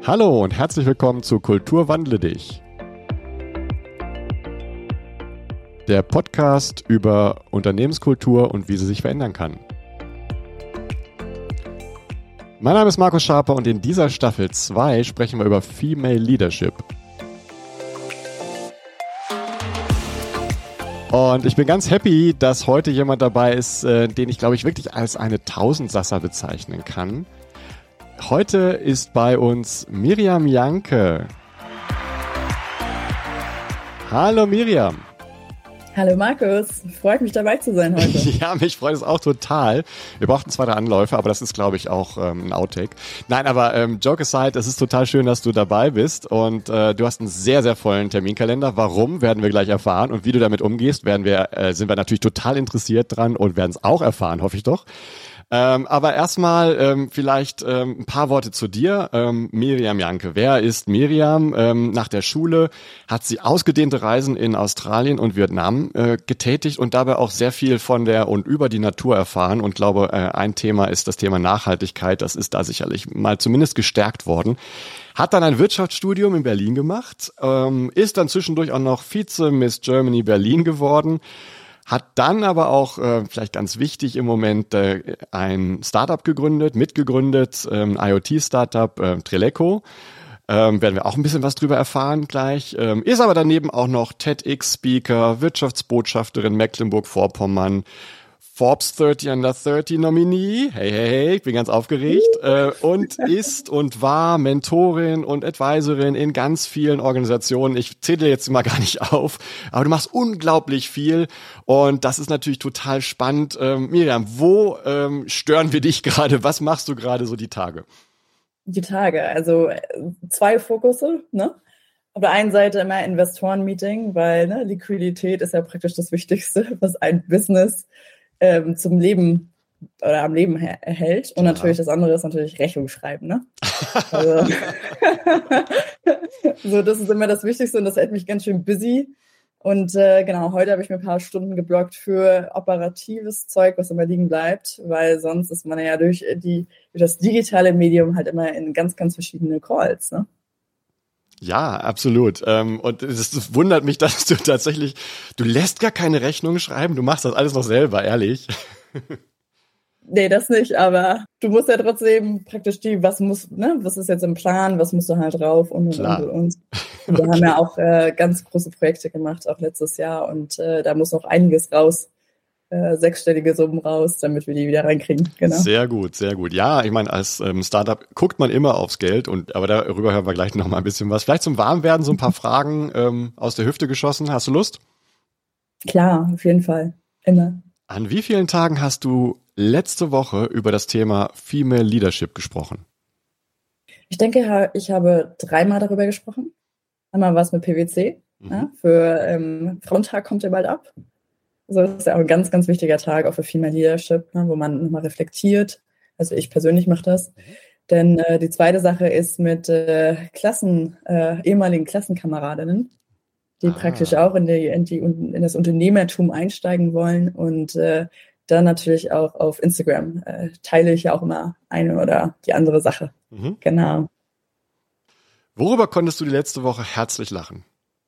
Hallo und herzlich willkommen zu Kultur wandle dich. Der Podcast über Unternehmenskultur und wie sie sich verändern kann. Mein Name ist Markus Schaper und in dieser Staffel 2 sprechen wir über Female Leadership. Und ich bin ganz happy, dass heute jemand dabei ist, den ich, glaube ich, wirklich als eine Tausendsasser bezeichnen kann. Heute ist bei uns Miriam Janke. Hallo Miriam. Hallo Markus, freut mich dabei zu sein heute. Ja, mich freut es auch total. Wir brauchten zweite Anläufe, aber das ist, glaube ich, auch ein Outtake. Nein, aber Joke aside, es ist total schön, dass du dabei bist und du hast einen sehr, sehr vollen Terminkalender. Warum, werden wir gleich erfahren und wie du damit umgehst, sind wir natürlich total interessiert dran und werden es auch erfahren, hoffe ich doch. Aber erstmal vielleicht ein paar Worte zu dir. Miriam Janke. Wer ist Miriam? Nach der Schule hat sie ausgedehnte Reisen in Australien und Vietnam getätigt und dabei auch sehr viel von der und über die Natur erfahren. Und glaube, ein Thema ist das Thema Nachhaltigkeit. Das ist da sicherlich mal zumindest gestärkt worden. Hat dann ein Wirtschaftsstudium in Berlin gemacht, ist dann zwischendurch auch noch Vize-Miss Germany Berlin geworden. Hat dann aber auch, vielleicht ganz wichtig im Moment, ein Startup mitgegründet, IoT-Startup, Treleco. Werden wir auch ein bisschen was drüber erfahren gleich. Ist aber daneben auch noch TEDx-Speaker, Wirtschaftsbotschafterin Mecklenburg-Vorpommern, Forbes 30 Under 30 Nominee, hey, ich bin ganz aufgeregt, und ist und war Mentorin und Advisorin in ganz vielen Organisationen. Ich zähle jetzt mal gar nicht auf, aber du machst unglaublich viel und das ist natürlich total spannend. Miriam, wo stören wir dich gerade? Was machst du gerade so die Tage? Die Tage, also zwei Fokusse, ne? Auf der einen Seite immer Investoren-Meeting, weil Liquidität ist ja praktisch das Wichtigste, was ein Business zum Leben oder am Leben erhält. Und natürlich das andere ist natürlich Rechnung schreiben, ne? Also, so, das ist immer das Wichtigste und das hält mich ganz schön busy. Und genau, heute habe ich mir ein paar Stunden geblockt für operatives Zeug, was immer liegen bleibt, weil sonst ist man ja durch das digitale Medium halt immer in ganz, ganz verschiedene Calls, ne? Ja, absolut. Und es wundert mich, dass du lässt gar keine Rechnung schreiben, du machst das alles noch selber, ehrlich. Nee, das nicht, aber du musst ja trotzdem praktisch was ist jetzt im Plan, was musst du halt drauf und. Wir haben ja auch ganz große Projekte gemacht, auch letztes Jahr und da muss noch einiges raus. Sechsstellige Summen raus, damit wir die wieder reinkriegen. Genau. Sehr gut, sehr gut. Ja, ich meine, als Startup guckt man immer aufs Geld aber darüber hören wir gleich noch mal ein bisschen was. Vielleicht zum Warmwerden so ein paar Fragen aus der Hüfte geschossen. Hast du Lust? Klar, auf jeden Fall. Immer. An wie vielen Tagen hast du letzte Woche über das Thema Female Leadership gesprochen? Ich denke, ich habe 3-mal darüber gesprochen. Einmal war es mit PwC. Ja, für Frauentag kommt ja bald ab. Also das ist ja auch ein ganz, ganz wichtiger Tag auch für Female Leadership, wo man nochmal reflektiert. Also ich persönlich mache das. Denn die zweite Sache ist mit ehemaligen Klassenkameradinnen, die praktisch auch in das Unternehmertum einsteigen wollen. Und dann natürlich auch auf Instagram teile ich ja auch immer eine oder die andere Sache. Mhm. Genau. Worüber konntest du die letzte Woche herzlich lachen?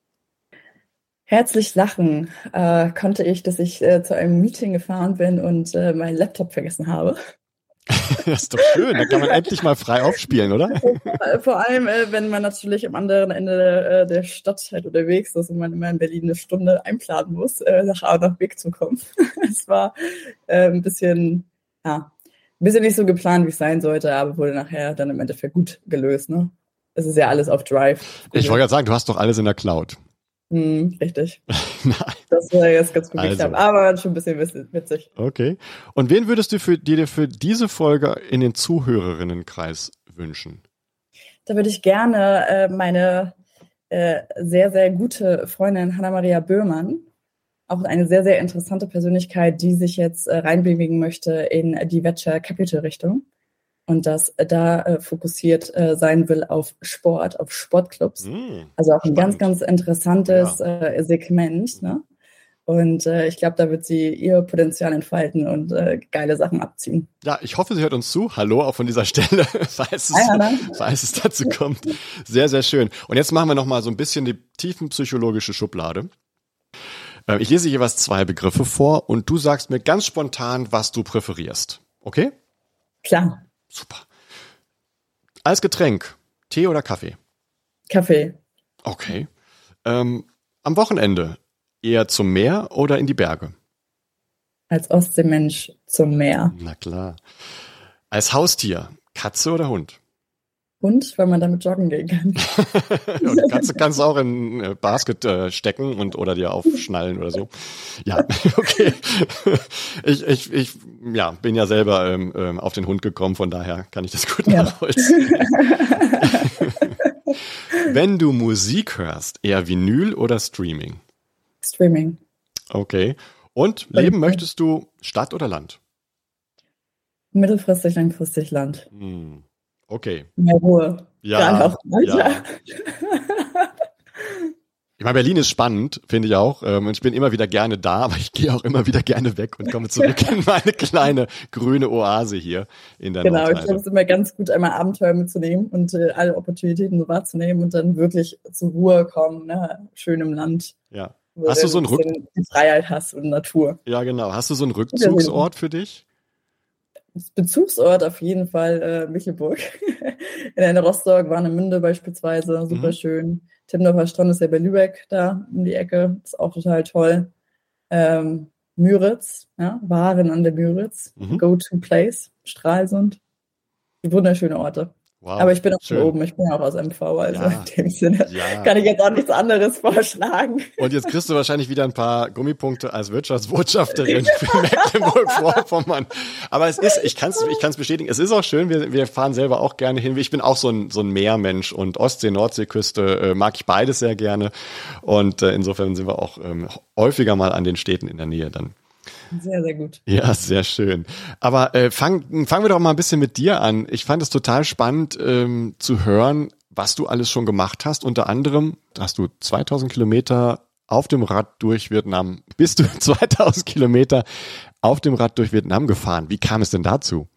Herzlich lachen konnte ich, dass ich zu einem Meeting gefahren bin und meinen Laptop vergessen habe. Das ist doch schön, da kann man endlich mal frei aufspielen, oder? Vor allem, wenn man natürlich am anderen Ende der Stadt halt unterwegs ist und man immer in Berlin eine Stunde einplanen muss, nach A nach B zu kommen. Es war ein bisschen nicht so geplant, wie es sein sollte, aber wurde nachher dann im Endeffekt gut gelöst. Ne? Es ist ja alles auf Drive. Ich wollte gerade sagen, du hast doch alles in der Cloud. Richtig. Das war jetzt ganz gut geklappt, aber schon ein bisschen witzig. Okay. Und wen würdest du dir für diese Folge in den Zuhörerinnenkreis wünschen? Da würde ich gerne meine sehr, sehr gute Freundin Hanna-Maria Böhmann, auch eine sehr, sehr interessante Persönlichkeit, die sich jetzt reinbewegen möchte in die Venture Capital Richtung. Und das da fokussiert sein will auf Sport, auf Sportclubs. Also auch ein ganz, ganz interessantes Segment. Ne? Und ich glaube, da wird sie ihr Potenzial entfalten und geile Sachen abziehen. Ja, ich hoffe, sie hört uns zu. Hallo, auch von dieser Stelle, falls es dazu kommt. Sehr, sehr schön. Und jetzt machen wir noch mal so ein bisschen die tiefenpsychologische Schublade. Ich lese jeweils 2 Begriffe vor und du sagst mir ganz spontan, was du präferierst. Okay? Klar. Super. Als Getränk, Tee oder Kaffee? Kaffee. Okay. Am Wochenende eher zum Meer oder in die Berge? Als Ostseemensch zum Meer. Na klar. Als Haustier, Katze oder Hund? Hund, weil man damit joggen gehen kann. Und Katze kannst du auch in ein Basket stecken und oder dir aufschnallen oder so. Ja, okay. Ich bin ja selber auf den Hund gekommen, von daher kann ich das gut nachvollziehen. Wenn du Musik hörst, eher Vinyl oder Streaming? Streaming. Okay. Und leben möchtest du Stadt oder Land? Mittelfristig, langfristig Land. Okay. Mehr Ruhe. Ja. Ich meine, Berlin ist spannend, finde ich auch. Und ich bin immer wieder gerne da, aber ich gehe auch immer wieder gerne weg und komme zurück in meine kleine grüne Oase hier in der Genau, Nordseite. ich glaube, es ist immer ganz gut, einmal Abenteuer mitzunehmen und alle Opportunitäten so wahrzunehmen und dann wirklich zur Ruhe kommen, ne? Schön im Land. Ja. Wo Hast du so die Freiheit hast und Natur. Ja, genau. Hast du so einen Rückzugsort für dich? Bezugsort auf jeden Fall Michelburg. In Rostock, Warnemünde beispielsweise, super schön. Timmendorfer Strand ist ja bei Lübeck da um die Ecke, ist auch total toll. Müritz, ja, Waren an der Müritz, Go-to-Place, Stralsund, wunderschöne Orte. Wow, aber ich bin auch schön. von oben, ich bin auch aus MV, also Ja, in dem Sinne kann ich jetzt auch nichts anderes vorschlagen. Und jetzt kriegst du wahrscheinlich wieder ein paar Gummipunkte als Wirtschaftsbotschafterin für Mecklenburg-Vorpommern. Aber es ist, ich kann's bestätigen, es ist auch schön, wir fahren selber auch gerne hin. Ich bin auch so ein Meermensch und Ostsee-, Nordseeküste mag ich beides sehr gerne. Und insofern sind wir auch häufiger mal an den Städten in der Nähe dann. Sehr, sehr gut. Ja, sehr schön. Aber fangen wir doch mal ein bisschen mit dir an. Ich fand es total spannend zu hören, was du alles schon gemacht hast. Unter anderem hast du 2000 Kilometer auf dem Rad durch Vietnam. Bist du 2000 Kilometer auf dem Rad durch Vietnam gefahren? Wie kam es denn dazu?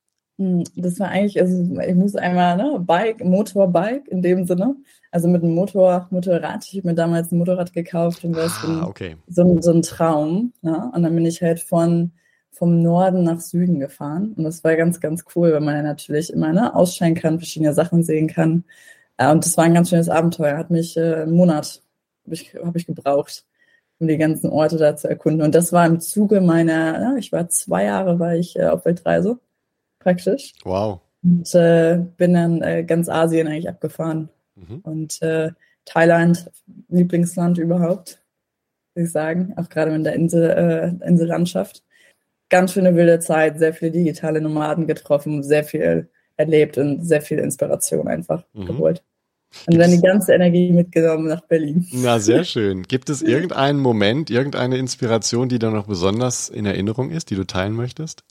Das war eigentlich, also ich muss einmal, Motorbike in dem Sinne. Also mit einem Motorrad. Ich habe mir damals ein Motorrad gekauft und das so ein Traum. Ja? Und dann bin ich halt vom Norden nach Süden gefahren. Und das war ganz, ganz cool, weil man ja natürlich immer aussteigen kann, verschiedene Sachen sehen kann. Und das war ein ganz schönes Abenteuer. Hat mich einen Monat hab ich gebraucht, um die ganzen Orte da zu erkunden. Und das war im Zuge ich war 2 Jahre auf Weltreise, praktisch. Wow. Und bin dann ganz Asien eigentlich abgefahren. Und Thailand, Lieblingsland überhaupt, würde ich sagen. Auch gerade in der Insellandschaft. Ganz schöne wilde Zeit, sehr viele digitale Nomaden getroffen, sehr viel erlebt und sehr viel Inspiration einfach geholt. Und dann die ganze Energie mitgenommen nach Berlin. Na, sehr schön. Gibt es irgendeinen Moment, irgendeine Inspiration, die da noch besonders in Erinnerung ist, die du teilen möchtest?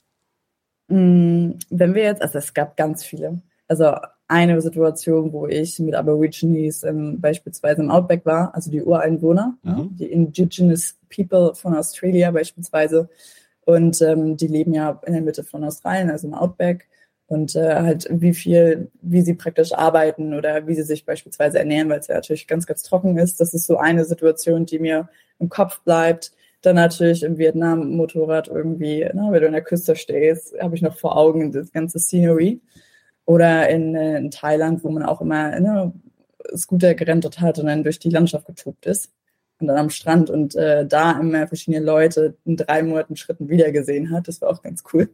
Wenn wir jetzt, also es gab ganz viele. Also eine Situation, wo ich mit Aborigines beispielsweise im Outback war, also die Ureinwohner, die Indigenous People von Australia beispielsweise. Und die leben ja in der Mitte von Australien, also im Outback. Und halt wie sie praktisch arbeiten oder wie sie sich beispielsweise ernähren, weil es ja natürlich ganz, ganz trocken ist. Das ist so eine Situation, die mir im Kopf bleibt. Dann natürlich im Vietnam Motorrad irgendwie, wenn du an der Küste stehst, habe ich noch vor Augen das ganze Scenery. Oder in Thailand, wo man auch immer Scooter gerendert hat und dann durch die Landschaft getobt ist. Und dann am Strand und da immer verschiedene Leute in 3 Monaten Schritten wiedergesehen hat. Das war auch ganz cool.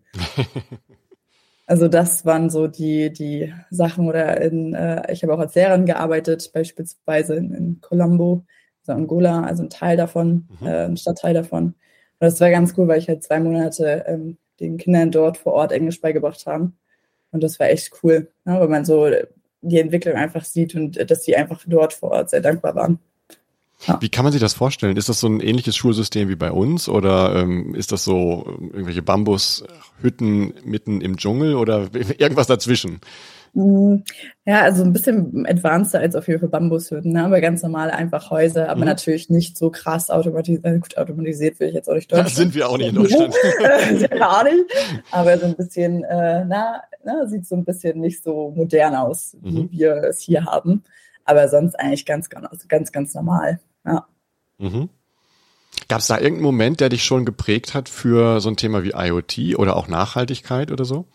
Also das waren so die Sachen. Oder ich habe auch als Lehrerin gearbeitet, beispielsweise in Colombo, also Angola, also ein Teil davon, ein Stadtteil davon. Und das war ganz cool, weil ich halt 2 Monate den Kindern dort vor Ort Englisch beigebracht habe. Und das war echt cool, weil man so die Entwicklung einfach sieht und dass die einfach dort vor Ort sehr dankbar waren. Ja. Wie kann man sich das vorstellen? Ist das so ein ähnliches Schulsystem wie bei uns oder ist das so irgendwelche Bambushütten mitten im Dschungel oder irgendwas dazwischen? Ja, also ein bisschen advanceder als auf jeden Fall Bambushütten, ne? Aber ganz normal einfach Häuser, aber natürlich nicht so krass automatisiert. Gut, automatisiert will ich jetzt auch nicht Deutschland. Sind wir auch nicht in Deutschland. Gar nicht. Aber so ein bisschen, sieht so ein bisschen nicht so modern aus, wie wir es hier haben. Aber sonst eigentlich ganz, ganz normal. Ja. Gab es da irgendeinen Moment, der dich schon geprägt hat für so ein Thema wie IoT oder auch Nachhaltigkeit oder so?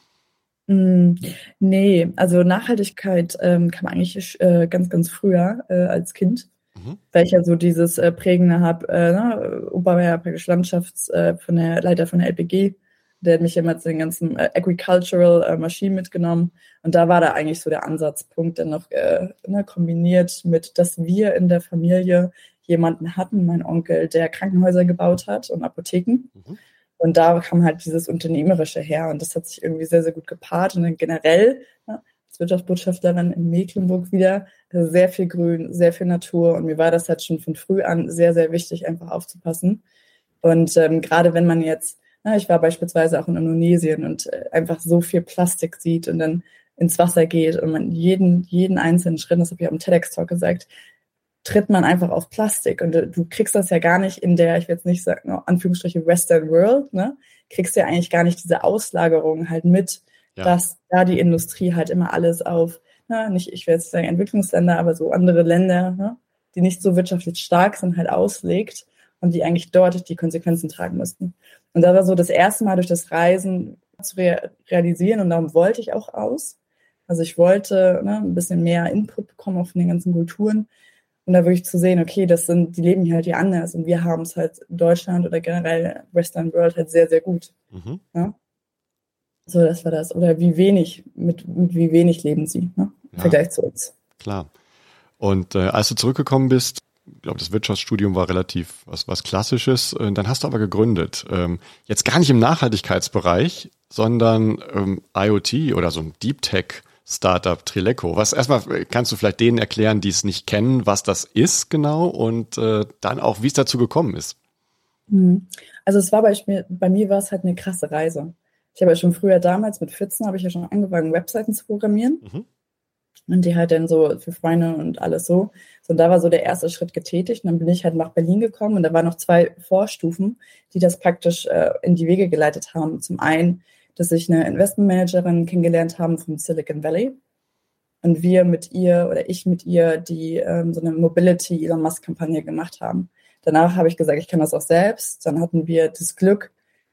Nee, also Nachhaltigkeit kam eigentlich ganz, ganz früher als Kind, weil ich ja so dieses Prägende habe. Opa war ja praktisch Leiter von der LPG, der hat mich immer zu den ganzen Agricultural Maschinen mitgenommen und da war da eigentlich so der Ansatzpunkt dann noch kombiniert mit, dass wir in der Familie jemanden hatten, mein Onkel, der Krankenhäuser gebaut hat und Apotheken. Und da kam halt dieses Unternehmerische her und das hat sich irgendwie sehr, sehr gut gepaart. Und dann generell als Wirtschaftsbotschafterin in Mecklenburg wieder sehr viel Grün, sehr viel Natur. Und mir war das halt schon von früh an sehr, sehr wichtig, einfach aufzupassen. Und gerade wenn man jetzt, ich war beispielsweise auch in Indonesien und einfach so viel Plastik sieht und dann ins Wasser geht und man jeden einzelnen Schritt, das habe ich auch im TEDx-Talk gesagt, tritt man einfach auf Plastik und du kriegst das ja gar nicht in der, ich will jetzt nicht sagen, Anführungsstriche Western World, ne, kriegst ja eigentlich gar nicht diese Auslagerung halt mit, dass da die Industrie halt immer alles auf, nicht, ich will jetzt sagen Entwicklungsländer, aber so andere Länder, die nicht so wirtschaftlich stark sind, halt auslegt und die eigentlich dort die Konsequenzen tragen müssten. Und da war so das erste Mal durch das Reisen zu realisieren und darum wollte ich auch aus. Also ich wollte ein bisschen mehr Input bekommen auch von den ganzen Kulturen. Und da wirklich zu sehen, okay, die leben hier halt hier anders und wir haben es halt in Deutschland oder generell Western World halt sehr, sehr gut. Ja? So, das war das. Oder mit wie wenig leben sie, ne? Im Vergleich zu uns. Klar. Und als du zurückgekommen bist, ich glaube, das Wirtschaftsstudium war relativ was Klassisches, dann hast du aber gegründet. Jetzt gar nicht im Nachhaltigkeitsbereich, sondern IoT oder so ein Deep Tech Startup Trileco. Erstmal kannst du vielleicht denen erklären, die es nicht kennen, was das ist genau und dann auch, wie es dazu gekommen ist. Also es war bei mir war es halt eine krasse Reise. Ich habe ja schon früher damals, mit 14, habe ich ja schon angefangen, Webseiten zu programmieren. Und die halt dann so für Freunde und alles so. Und da war so der erste Schritt getätigt. Und dann bin ich halt nach Berlin gekommen und da waren noch 2 Vorstufen, die das praktisch in die Wege geleitet haben. Zum einen, dass ich eine Investmentmanagerin kennengelernt habe vom Silicon Valley und ich mit ihr, die so eine Mobility Elon Musk Kampagne gemacht haben. Danach habe ich gesagt, ich kann das auch selbst. Dann hatten wir das Glück,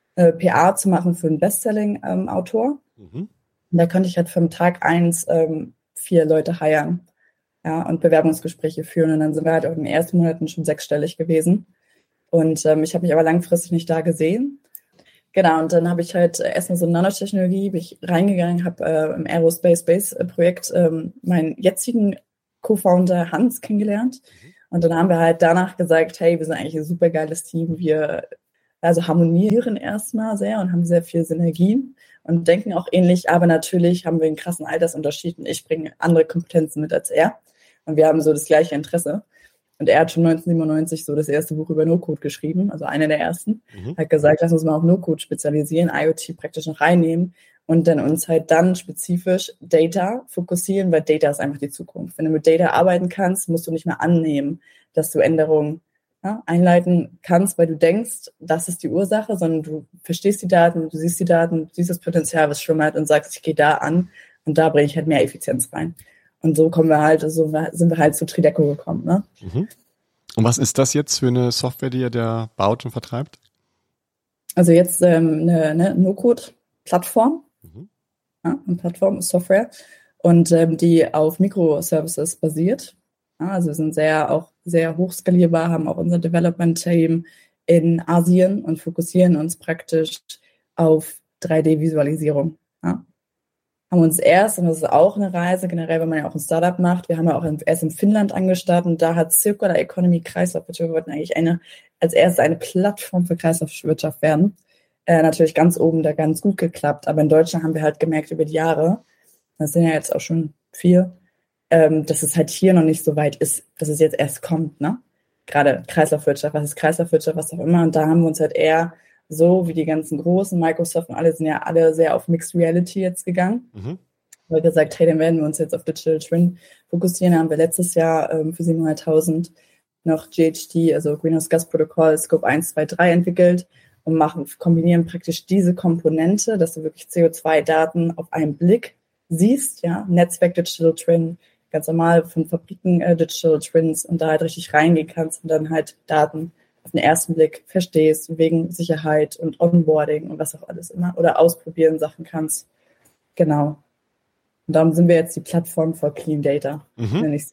PA zu machen für einen Bestselling-Autor. Und da konnte ich halt vom Tag 1 4 Leute hiren, und Bewerbungsgespräche führen. Und dann sind wir halt auch in den ersten Monaten schon 6-stellig gewesen. Und ich habe mich aber langfristig nicht da gesehen. Genau, und dann habe ich halt erstmal so Nanotechnologie, bin ich reingegangen, habe im Aerospace-Projekt meinen jetzigen Co-Founder Hans kennengelernt. Und dann haben wir halt danach gesagt, hey, wir sind eigentlich ein super geiles Team. Wir harmonieren erstmal sehr und haben sehr viel Synergien und denken auch ähnlich, aber natürlich haben wir einen krassen Altersunterschied und ich bringe andere Kompetenzen mit als er. Und wir haben so das gleiche Interesse. Und er hat schon 1997 so das erste Buch über No-Code geschrieben, also einer der ersten. Hat gesagt, lass uns mal auf No-Code spezialisieren, IoT praktisch noch reinnehmen und dann uns halt dann spezifisch Data fokussieren, weil Data ist einfach die Zukunft. Wenn du mit Data arbeiten kannst, musst du nicht mehr annehmen, dass du Änderungen einleiten kannst, weil du denkst, das ist die Ursache, sondern du verstehst die Daten, du siehst das Potenzial, was schlummert und sagst, ich gehe da an und da bringe ich halt mehr Effizienz rein. Und so sind wir halt zu Trileco gekommen. Ne? Und was ist das jetzt für eine Software, die ihr da baut und vertreibt? Also jetzt eine No-Code-Plattform, eine Plattform-Software und die auf Microservices basiert. Also wir sind sehr hochskalierbar, haben auch unser Development-Team in Asien und fokussieren uns praktisch auf 3D-Visualisierung. Ja. Haben uns erst, und das ist auch eine Reise, generell, wenn man ja auch ein Startup macht, wir haben ja auch erst in Finnland angestartet und da hat Circular Economy Kreislaufwirtschaft, wir wollten eigentlich als erstes eine Plattform für Kreislaufwirtschaft werden. Natürlich ganz oben da ganz gut geklappt, aber in Deutschland haben wir halt gemerkt über die Jahre, das sind ja jetzt auch schon 4, dass es halt hier noch nicht so weit ist, dass es jetzt erst kommt, ne? Gerade Kreislaufwirtschaft, was ist Kreislaufwirtschaft, was auch immer. Und da haben wir uns halt eher so wie die ganzen großen, Microsoft und alle sind ja alle sehr auf Mixed Reality jetzt gegangen. wir gesagt, hey, dann werden wir uns jetzt auf Digital Twin fokussieren. Da haben wir letztes Jahr für 700.000 noch GHG, also Greenhouse Gas Protocol, Scope 1, 2, 3 entwickelt und kombinieren praktisch diese Komponente, dass du wirklich CO2-Daten auf einen Blick siehst, ja, Netzwerk Digital Twin, ganz normal von Fabriken Digital Twins und da halt richtig reingehen kannst und dann halt Daten auf den ersten Blick verstehst, wegen Sicherheit und Onboarding und was auch alles immer oder ausprobieren Sachen kannst. Genau. Und darum sind wir jetzt die Plattform for Clean Data, nenne ich es.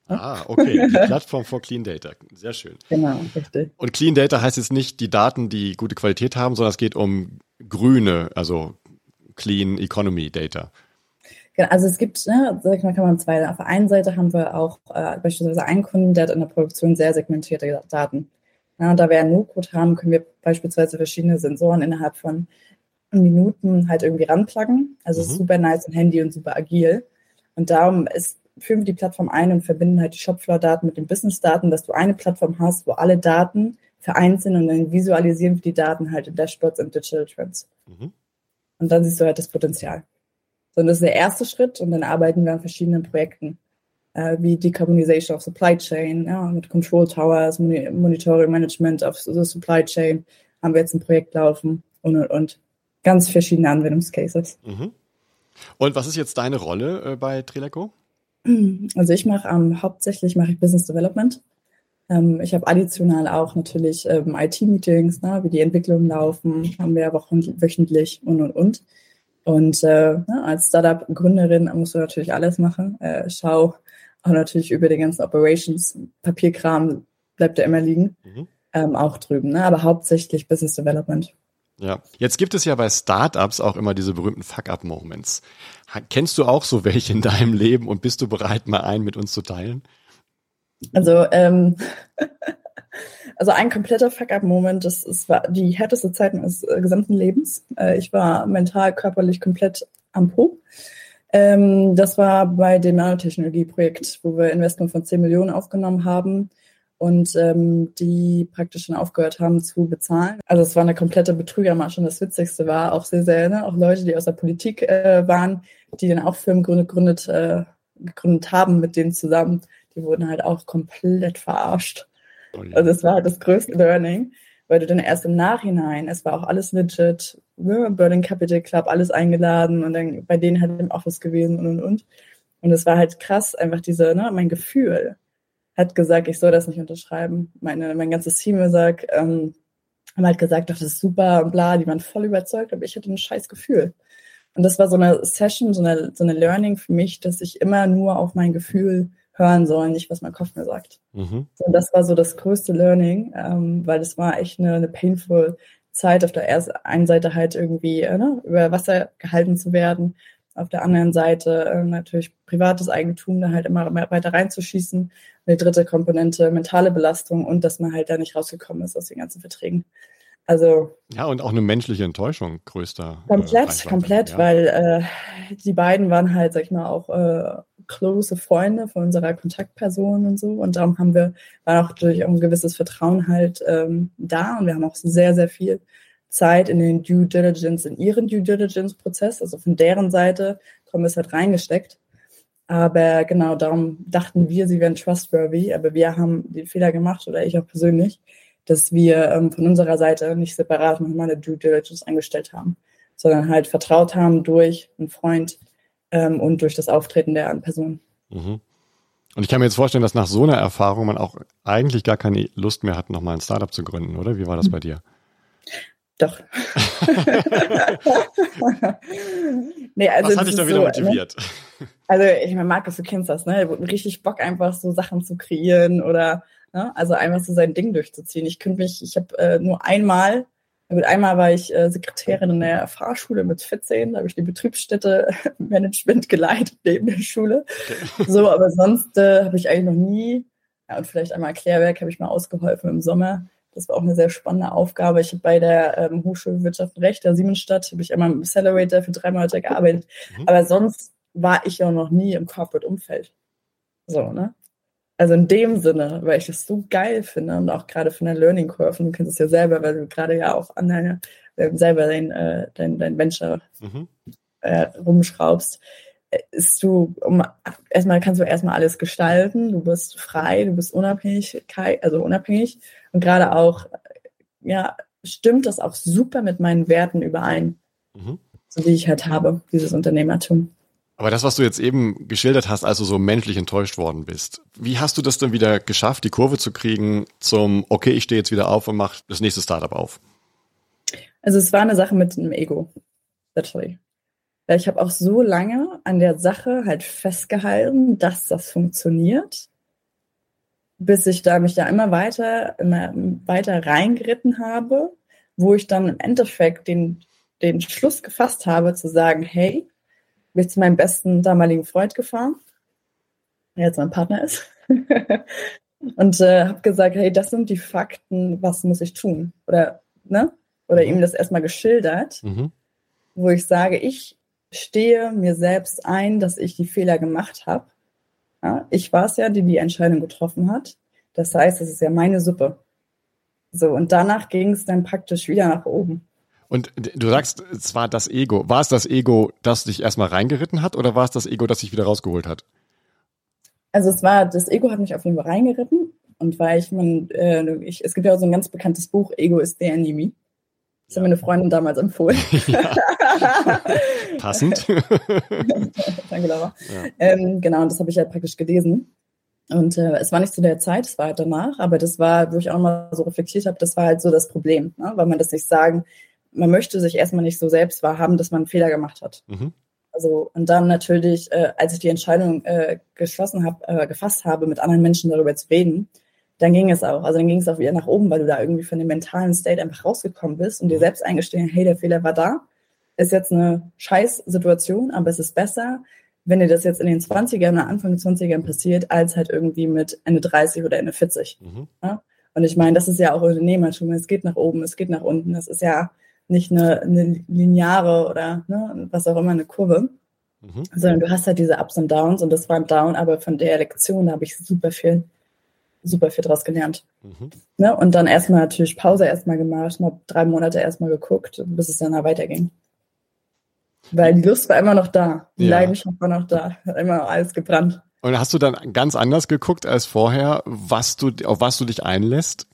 Okay, die Plattform for Clean Data. Sehr schön. Genau, richtig. Und Clean Data heißt jetzt nicht die Daten, die gute Qualität haben, sondern es geht um grüne, also Clean Economy Data. Genau, also es gibt, sag ich mal, kann man zwei. Auf der einen Seite haben wir auch beispielsweise einen Kunden, der hat in der Produktion sehr segmentierte Daten. Ja, und da wir einen No-Code haben, können wir beispielsweise verschiedene Sensoren innerhalb von Minuten halt irgendwie ranpluggen. Also es ist super nice im Handy und super agil. Und darum führen wir die Plattform ein und verbinden halt die Shopfloor-Daten mit den Business-Daten, dass du eine Plattform hast, wo alle Daten vereint sind und dann visualisieren wir die Daten halt in Dashboards und Digital Twins. Und dann siehst du halt das Potenzial. So, und das ist der erste Schritt und dann arbeiten wir an verschiedenen Projekten, wie Decarbonization of Supply Chain, ja, mit Control Towers, Monitoring Management of the Supply Chain, haben wir jetzt ein Projekt laufen und ganz verschiedene Anwendungscases. Und was ist jetzt deine Rolle bei Treleco? Also ich hauptsächlich mache ich Business Development. Ich habe additional auch natürlich IT-Meetings, wie die Entwicklungen laufen, haben wir wöchentlich und. Und als Startup-Gründerin musst du natürlich alles machen. Schau auch natürlich über die ganzen Operations, Papierkram bleibt ja immer liegen, auch drüben, aber hauptsächlich Business Development. Ja, jetzt gibt es ja bei Startups auch immer diese berühmten Fuck-up-Moments. Kennst du auch so welche in deinem Leben und bist du bereit, mal einen mit uns zu teilen? Also, also ein kompletter Fuck-up-Moment, das war die härteste Zeit meines gesamten Lebens. Ich war mental, körperlich komplett am Po. Das war bei dem Nanotechnologie-Projekt, wo wir Investment von 10 Millionen aufgenommen haben und die praktisch schon aufgehört haben zu bezahlen. Also es war eine komplette Betrügermasche und das Witzigste war auch sehr, auch Leute, die aus der Politik waren, die dann auch Firmen gegründet haben mit denen zusammen, die wurden halt auch komplett verarscht. Also es war halt das größte Learning, weil du dann erst im Nachhinein, es war auch alles legit, Berlin Capital Club, alles eingeladen und dann bei denen halt im Office gewesen und. Und es war halt krass, einfach mein Gefühl hat gesagt, ich soll das nicht unterschreiben. Mein ganzes Team haben halt gesagt, doch, das ist super und bla, die waren voll überzeugt, aber ich hatte ein scheiß Gefühl. Und das war so eine Session, so eine Learning für mich, dass ich immer nur auf mein Gefühl hören soll, nicht was mein Kopf mir sagt. Und das war so das größte Learning, weil das war echt eine painful Zeit, auf der einen Seite halt irgendwie über Wasser gehalten zu werden, auf der anderen Seite natürlich privates Eigentum da halt immer mehr weiter reinzuschießen. Und die dritte Komponente, mentale Belastung und dass man halt da nicht rausgekommen ist aus den ganzen Verträgen. Also ja, und auch eine menschliche Enttäuschung größter. Komplett, ja. Weil die beiden waren halt, sag ich mal, auch close Freunde von unserer Kontaktperson und so. Und darum war auch durch ein gewisses Vertrauen halt da. Und wir haben auch sehr, sehr viel Zeit in ihren Due Diligence-Prozess, also von deren Seite haben wir es halt reingesteckt. Aber genau, darum dachten wir, sie wären trustworthy. Aber wir haben den Fehler gemacht, oder ich auch persönlich, dass wir von unserer Seite nicht separat nochmal eine Due Diligence eingestellt haben, sondern halt vertraut haben durch einen Freund und durch das Auftreten der Person. Und ich kann mir jetzt vorstellen, dass nach so einer Erfahrung man auch eigentlich gar keine Lust mehr hat, nochmal ein Startup zu gründen, oder? Wie war das bei dir? Doch. Nee, also was hat dich da wieder motiviert? Also ich meine, Markus, du kennst das, ne? Richtig Bock, einfach so Sachen zu kreieren oder also einfach so sein Ding durchzuziehen. Ich habe nur einmal war ich Sekretärin in der Fahrschule mit 14, da habe ich die Betriebsstätte Management geleitet neben der Schule. Okay. So, aber sonst habe ich eigentlich noch nie, und vielleicht einmal Klärwerk habe ich mal ausgeholfen im Sommer. Das war auch eine sehr spannende Aufgabe. Ich habe bei der Hochschule Wirtschaft und Recht der Siemensstadt, habe ich einmal im Accelerator für 3 Monate gearbeitet. Aber sonst war ich ja noch nie im Corporate-Umfeld. So, ne? Also in dem Sinne, weil ich das so geil finde und auch gerade von der Learning Curve, und du kennst es ja selber, weil du gerade ja auch an selber dein Venture rumschraubst, erstmal kannst du erstmal alles gestalten, du bist frei, du bist unabhängig. Und gerade auch, ja, stimmt das auch super mit meinen Werten überein, so wie ich halt habe, dieses Unternehmertum. Aber das, was du jetzt eben geschildert hast, als du so menschlich enttäuscht worden bist, wie hast du das denn wieder geschafft, die Kurve zu kriegen zum, okay, ich stehe jetzt wieder auf und mache das nächste Startup auf? Also es war eine Sache mit einem Ego, literally. Weil ich habe auch so lange an der Sache halt festgehalten, dass das funktioniert, bis ich mich da immer weiter reingeritten habe, wo ich dann im Endeffekt den Schluss gefasst habe, zu sagen, hey, bin ich zu meinem besten damaligen Freund gefahren, der jetzt mein Partner ist, und habe gesagt, hey, das sind die Fakten, was muss ich tun? Oder ihm das erstmal geschildert, wo ich sage, ich stehe mir selbst ein, dass ich die Fehler gemacht habe. Ja, ich war es ja, die Entscheidung getroffen hat. Das heißt, es ist ja meine Suppe. So, und danach ging es dann praktisch wieder nach oben. Und du sagst, es war das Ego. War es das Ego, das dich erstmal reingeritten hat, oder war es das Ego, das dich wieder rausgeholt hat? Also das Ego hat mich auf jeden Fall reingeritten. Und weil es gibt ja auch so ein ganz bekanntes Buch, Ego is the enemy. Das hat mir eine Freundin damals empfohlen. Ja. Passend. Danke, Laura. Ja. Genau, und das habe ich halt praktisch gelesen. Und es war nicht zu der Zeit, es war halt danach, aber das war, wo ich auch mal so reflektiert habe, das war halt so das Problem, ne? Weil man das nicht man möchte sich erstmal nicht so selbst wahrhaben, dass man einen Fehler gemacht hat. Also, und dann natürlich, als ich die Entscheidung gefasst habe, mit anderen Menschen darüber zu reden, dann ging es auch. Also dann ging es auch wieder nach oben, weil du da irgendwie von dem mentalen State einfach rausgekommen bist und dir selbst eingestehen, hey, der Fehler war da, ist jetzt eine Scheiß-Situation, aber es ist besser, wenn dir das jetzt in den 20ern oder Anfang 20ern passiert, als halt irgendwie mit Ende 30 oder Ende 40. Ja? Und ich meine, das ist ja auch Unternehmertum. Es geht nach oben, es geht nach unten. Das ist ja nicht eine lineare oder was auch immer, eine Kurve, sondern du hast halt diese Ups und Downs und das war ein Down, aber von der Lektion da habe ich super viel draus gelernt. Ne? Und dann erstmal natürlich Pause gemacht, mal 3 Monate erstmal geguckt, bis es dann da weiterging. Weil die Lust war immer noch da, die Leidenschaft war noch da, hat immer noch alles gebrannt. Und hast du dann ganz anders geguckt als vorher, auf was du dich einlässt?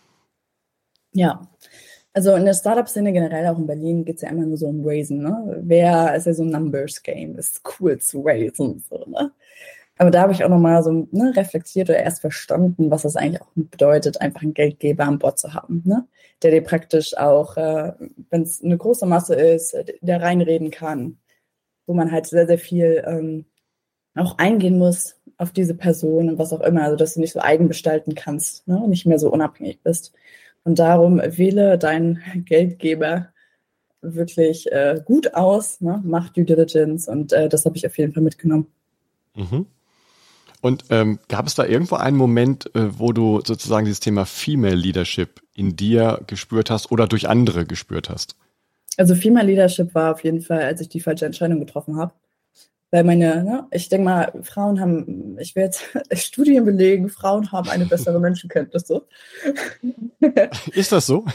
Ja, also in der Startup-Szene generell, auch in Berlin, geht es ja immer nur so um Raisen, ne? Ist ja so ein Numbers-Game, ist cool zu raisen, so, ne? Aber da habe ich auch nochmal so reflektiert oder erst verstanden, was das eigentlich auch bedeutet, einfach einen Geldgeber an Bord zu haben, ne? Der dir praktisch auch, wenn es eine große Masse ist, der reinreden kann, wo man halt sehr, sehr viel auch eingehen muss auf diese Person und was auch immer, also dass du nicht so eigen gestalten kannst, ne? Und nicht mehr so unabhängig bist. Und darum wähle deinen Geldgeber wirklich gut aus, ne? Mach Due Diligence und das habe ich auf jeden Fall mitgenommen. Und gab es da irgendwo einen Moment, wo du sozusagen dieses Thema Female Leadership in dir gespürt hast oder durch andere gespürt hast? Also Female Leadership war auf jeden Fall, als ich die falsche Entscheidung getroffen habe. Weil ich denke mal, Frauen haben, ich werde jetzt Studien belegen, Frauen haben eine bessere Menschenkenntnis. So. Ist das so?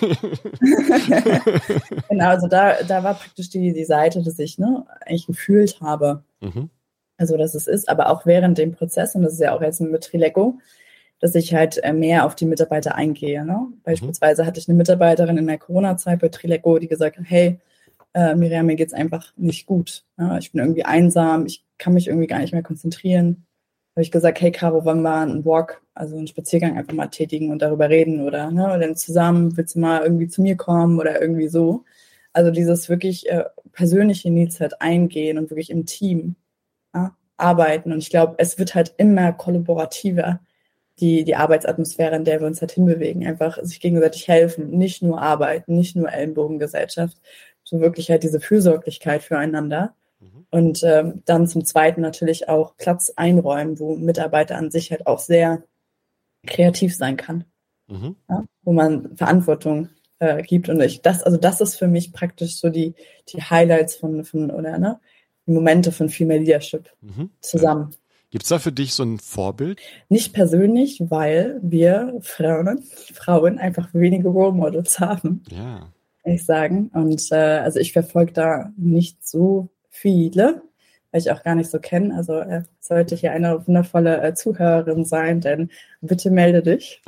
Genau, also da war praktisch die Seite, dass ich eigentlich gefühlt habe. Also dass es ist, aber auch während dem Prozess, und das ist ja auch jetzt mit Trileco, dass ich halt mehr auf die Mitarbeiter eingehe. Ne? Beispielsweise hatte ich eine Mitarbeiterin in der Corona-Zeit bei Trileco, die gesagt hat, hey, Miriam, mir geht's einfach nicht gut. Ja? Ich bin irgendwie einsam, ich kann mich irgendwie gar nicht mehr konzentrieren. Habe ich gesagt, hey Caro, wollen wir einen Walk, also einen Spaziergang einfach mal tätigen und darüber reden oder dann zusammen, willst du mal irgendwie zu mir kommen oder irgendwie so. Also dieses wirklich persönliche Needs halt eingehen und wirklich im Team arbeiten. Und ich glaube, es wird halt immer kollaborativer, die Arbeitsatmosphäre, in der wir uns halt hinbewegen. Einfach sich gegenseitig helfen, nicht nur arbeiten, nicht nur Ellenbogengesellschaft, so wirklich halt diese Fürsorglichkeit füreinander. Und dann zum Zweiten natürlich auch Platz einräumen, wo Mitarbeiter an sich halt auch sehr kreativ sein kann. Ja? Wo man Verantwortung gibt. Und das ist für mich praktisch so die Highlights von die Momente von Female Leadership zusammen. Gibt es da für dich so ein Vorbild? Nicht persönlich, weil wir Frauen einfach wenige Role Models haben, kann ich sagen. Und also ich verfolge da nicht so viele, weil ich auch gar nicht so kenne. Also sollte hier eine wundervolle Zuhörerin sein, dann bitte melde dich.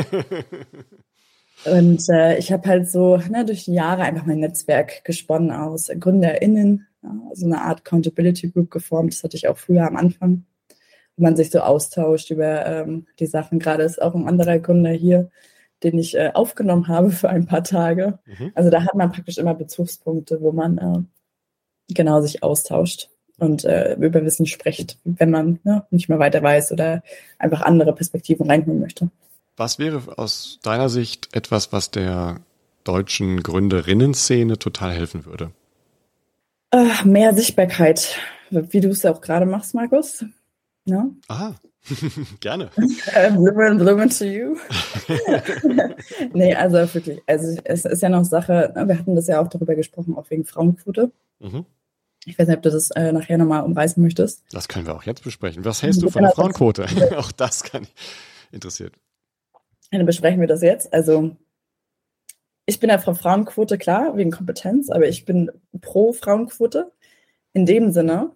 Und ich habe halt so durch die Jahre einfach mein Netzwerk gesponnen aus GründerInnen, so eine Art Accountability Group geformt. Das hatte ich auch früher am Anfang, wo man sich so austauscht über die Sachen. Gerade ist auch ein anderer Gründer hier, den ich aufgenommen habe für ein paar Tage. Also da hat man praktisch immer Bezugspunkte, wo man genau sich austauscht und über Wissen spricht, wenn man nicht mehr weiter weiß oder einfach andere Perspektiven reinholen möchte. Was wäre aus deiner Sicht etwas, was der deutschen Gründerinnen-Szene total helfen würde? Mehr Sichtbarkeit, wie du es ja auch gerade machst, Markus. Ja? Aha, gerne. Blumen to you. Nee, also wirklich, also es ist ja noch Sache, wir hatten das ja auch darüber gesprochen, auch wegen Frauenquote. Ich weiß nicht, ob du das nachher nochmal umreißen möchtest. Das können wir auch jetzt besprechen. Was hältst du von der Frauenquote? Auch das kann ich interessiert. Dann besprechen wir das jetzt. Also ich bin ja pro Frauenquote, klar, wegen Kompetenz, aber ich bin pro Frauenquote in dem Sinne,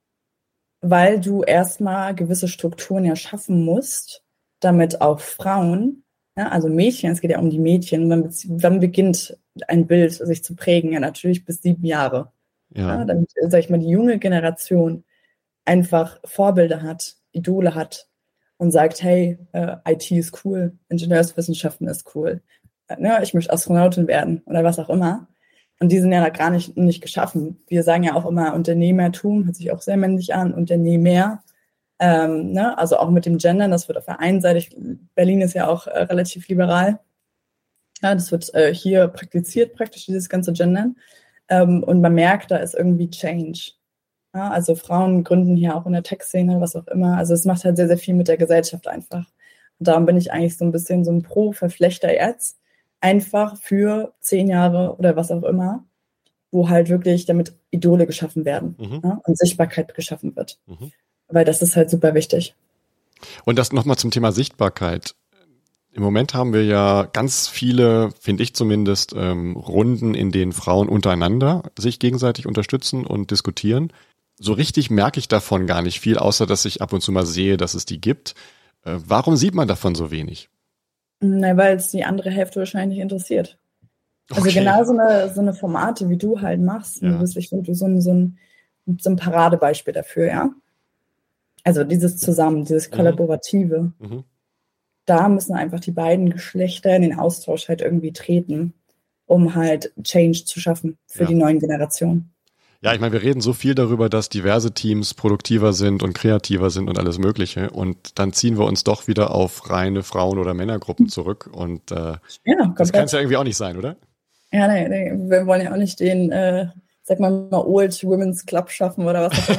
weil du erstmal gewisse Strukturen ja schaffen musst, damit auch Frauen, also Mädchen, es geht ja um die Mädchen, wann beginnt ein Bild sich zu prägen? Ja, natürlich bis 7 Jahre. Ja, damit, sag ich mal, die junge Generation einfach Vorbilder hat, Idole hat und sagt, hey, IT ist cool, Ingenieurswissenschaften ist cool, ich möchte Astronautin werden oder was auch immer. Und die sind ja gar nicht geschaffen. Wir sagen ja auch immer, Unternehmertum hört sich auch sehr männlich an, Unternehmer. Also auch mit dem Gendern, das wird auf der einen Seite, Berlin ist ja auch relativ liberal. Ja, das wird hier praktiziert, praktisch dieses ganze Gendern. Und man merkt, da ist irgendwie Change. Ja, also Frauen gründen hier auch in der Tech-Szene, was auch immer. Also es macht halt sehr, sehr viel mit der Gesellschaft einfach. Und darum bin ich eigentlich so ein bisschen so ein Pro-Verflechter jetzt. Einfach für 10 Jahre oder was auch immer, wo halt wirklich damit Idole geschaffen werden und Sichtbarkeit geschaffen wird. Weil das ist halt super wichtig. Und das nochmal zum Thema Sichtbarkeit. Im Moment haben wir ja ganz viele, finde ich zumindest, Runden, in denen Frauen untereinander sich gegenseitig unterstützen und diskutieren. So richtig merke ich davon gar nicht viel, außer dass ich ab und zu mal sehe, dass es die gibt. Warum sieht man davon so wenig? Na, weil es die andere Hälfte wahrscheinlich nicht interessiert. Also genau so eine Formate, wie du halt machst, du bist so ein Paradebeispiel dafür, ja. Also dieses Zusammen, dieses Kollaborative. Da müssen einfach die beiden Geschlechter in den Austausch halt irgendwie treten, um halt Change zu schaffen für die neuen Generationen. Ja, ich meine, wir reden so viel darüber, dass diverse Teams produktiver sind und kreativer sind und alles Mögliche. Und dann ziehen wir uns doch wieder auf reine Frauen- oder Männergruppen zurück. Und das kann es ja irgendwie auch nicht sein, oder? Ja, nee, wir wollen ja auch nicht den, sag mal, Old Women's Club schaffen oder was auch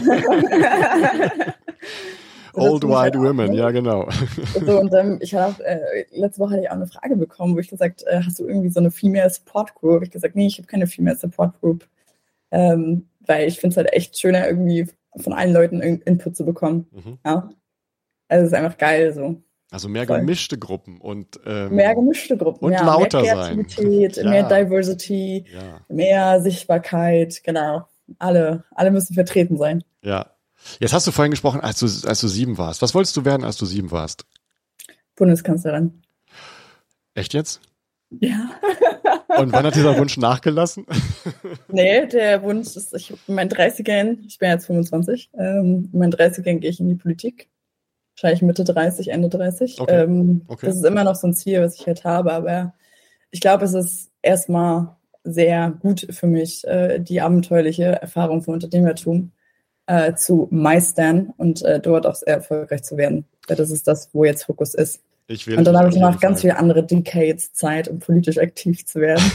immer. Old White Women, ja genau. So, und ich habe letzte Woche hatte ich auch eine Frage bekommen, wo ich gesagt, hast du irgendwie so eine Female Support Group? Ich gesagt, nee, ich habe keine Female Support Group. Weil ich finde es halt echt schöner, irgendwie von allen Leuten Input zu bekommen. Ja. Also es ist einfach geil so. Also mehr gemischte Gruppen und mehr gemischte Gruppen, und lauter mehr Kreativität, mehr Diversity, mehr Sichtbarkeit, genau. Alle müssen vertreten sein. Ja. Jetzt hast du vorhin gesprochen, als du 7 warst. Was wolltest du werden, als du 7 warst? Bundeskanzlerin. Echt jetzt? Ja. Und wann hat dieser Wunsch nachgelassen? Nee, der Wunsch ist, in meinen 30ern, ich bin jetzt 25, in meinen 30ern gehe ich in die Politik. Wahrscheinlich Mitte 30, Ende 30. Okay. Das ist immer noch so ein Ziel, was ich halt habe, aber ich glaube, es ist erstmal sehr gut für mich, die abenteuerliche Erfahrung von Unternehmertum zu meistern und dort auch sehr erfolgreich zu werden. Das ist das, wo jetzt Fokus ist. Und dann habe ich noch ganz viele andere Decades Zeit, um politisch aktiv zu werden.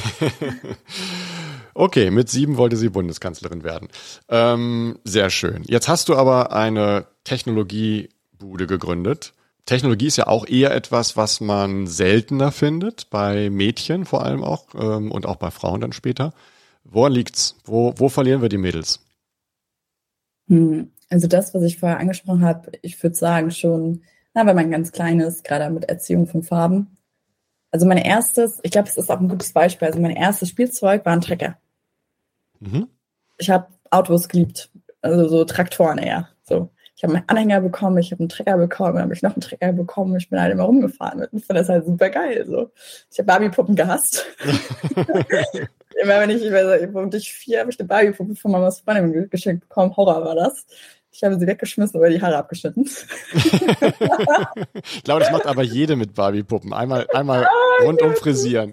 Okay, mit 7 wollte sie Bundeskanzlerin werden. Sehr schön. Jetzt hast du aber eine Technologiebude gegründet. Technologie ist ja auch eher etwas, was man seltener findet, bei Mädchen vor allem auch und auch bei Frauen dann später. Woran liegt's? Wo verlieren wir die Mädels? Also das, was ich vorher angesprochen habe, ich würde sagen schon, wenn man ganz klein ist, gerade mit Erziehung von Farben. Also mein erstes, ich glaube, es ist auch ein gutes Beispiel, also mein erstes Spielzeug war ein Trecker. Ich habe Autos geliebt. Also so Traktoren eher. So. Ich habe einen Anhänger bekommen, ich habe einen Trecker bekommen, dann habe ich noch einen Trecker bekommen. Ich bin halt immer rumgefahren mit. Ich fand das halt super geil. So. Ich habe Barbie-Puppen gehasst. Immer wenn ich mit 4 habe ich eine Barbie-Puppe von Mamas Freundin geschenkt bekommen. Horror war das. Ich habe sie weggeschmissen oder die Haare abgeschnitten. Ich glaube, das macht aber jede mit Barbie-Puppen. Einmal rundum frisieren.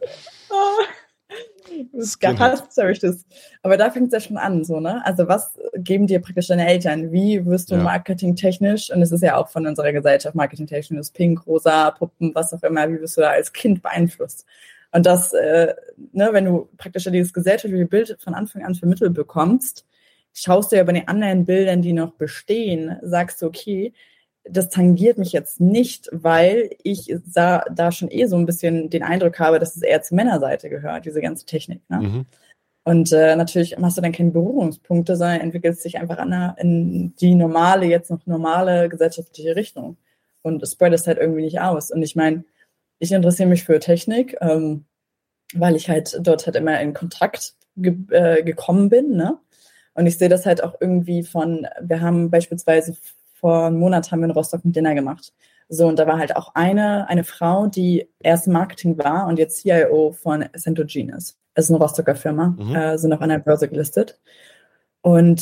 Gehasst habe ich das. Aber da fängt es ja schon an, so, ne? Also was geben dir praktisch deine Eltern? Wie wirst du marketingtechnisch, und es ist ja auch von unserer Gesellschaft marketingtechnisch, das Pink, Rosa, Puppen, was auch immer, wie wirst du da als Kind beeinflusst? Und das, wenn du praktisch dieses gesellschaftliche Bild von Anfang an vermittelt bekommst, schaust du ja bei den anderen Bildern, die noch bestehen, sagst du, okay, das tangiert mich jetzt nicht, weil ich da schon so ein bisschen den Eindruck habe, dass es eher zur Männerseite gehört, diese ganze Technik. Ne? Mhm. Und natürlich hast du dann keine Berührungspunkte, sondern entwickelst dich einfach in die jetzt noch normale gesellschaftliche Richtung. Und es spreadet halt irgendwie nicht aus. Und ich meine, ich interessiere mich für Technik, weil ich halt dort halt immer in Kontakt gekommen bin, ne? Und ich sehe das halt auch irgendwie wir haben beispielsweise vor einem Monat haben wir in Rostock ein Dinner gemacht. So, und da war halt auch eine Frau, die erst im Marketing war und jetzt CIO von Centogene ist. Das ist eine Rostocker Firma, sind auch an der Börse gelistet. Und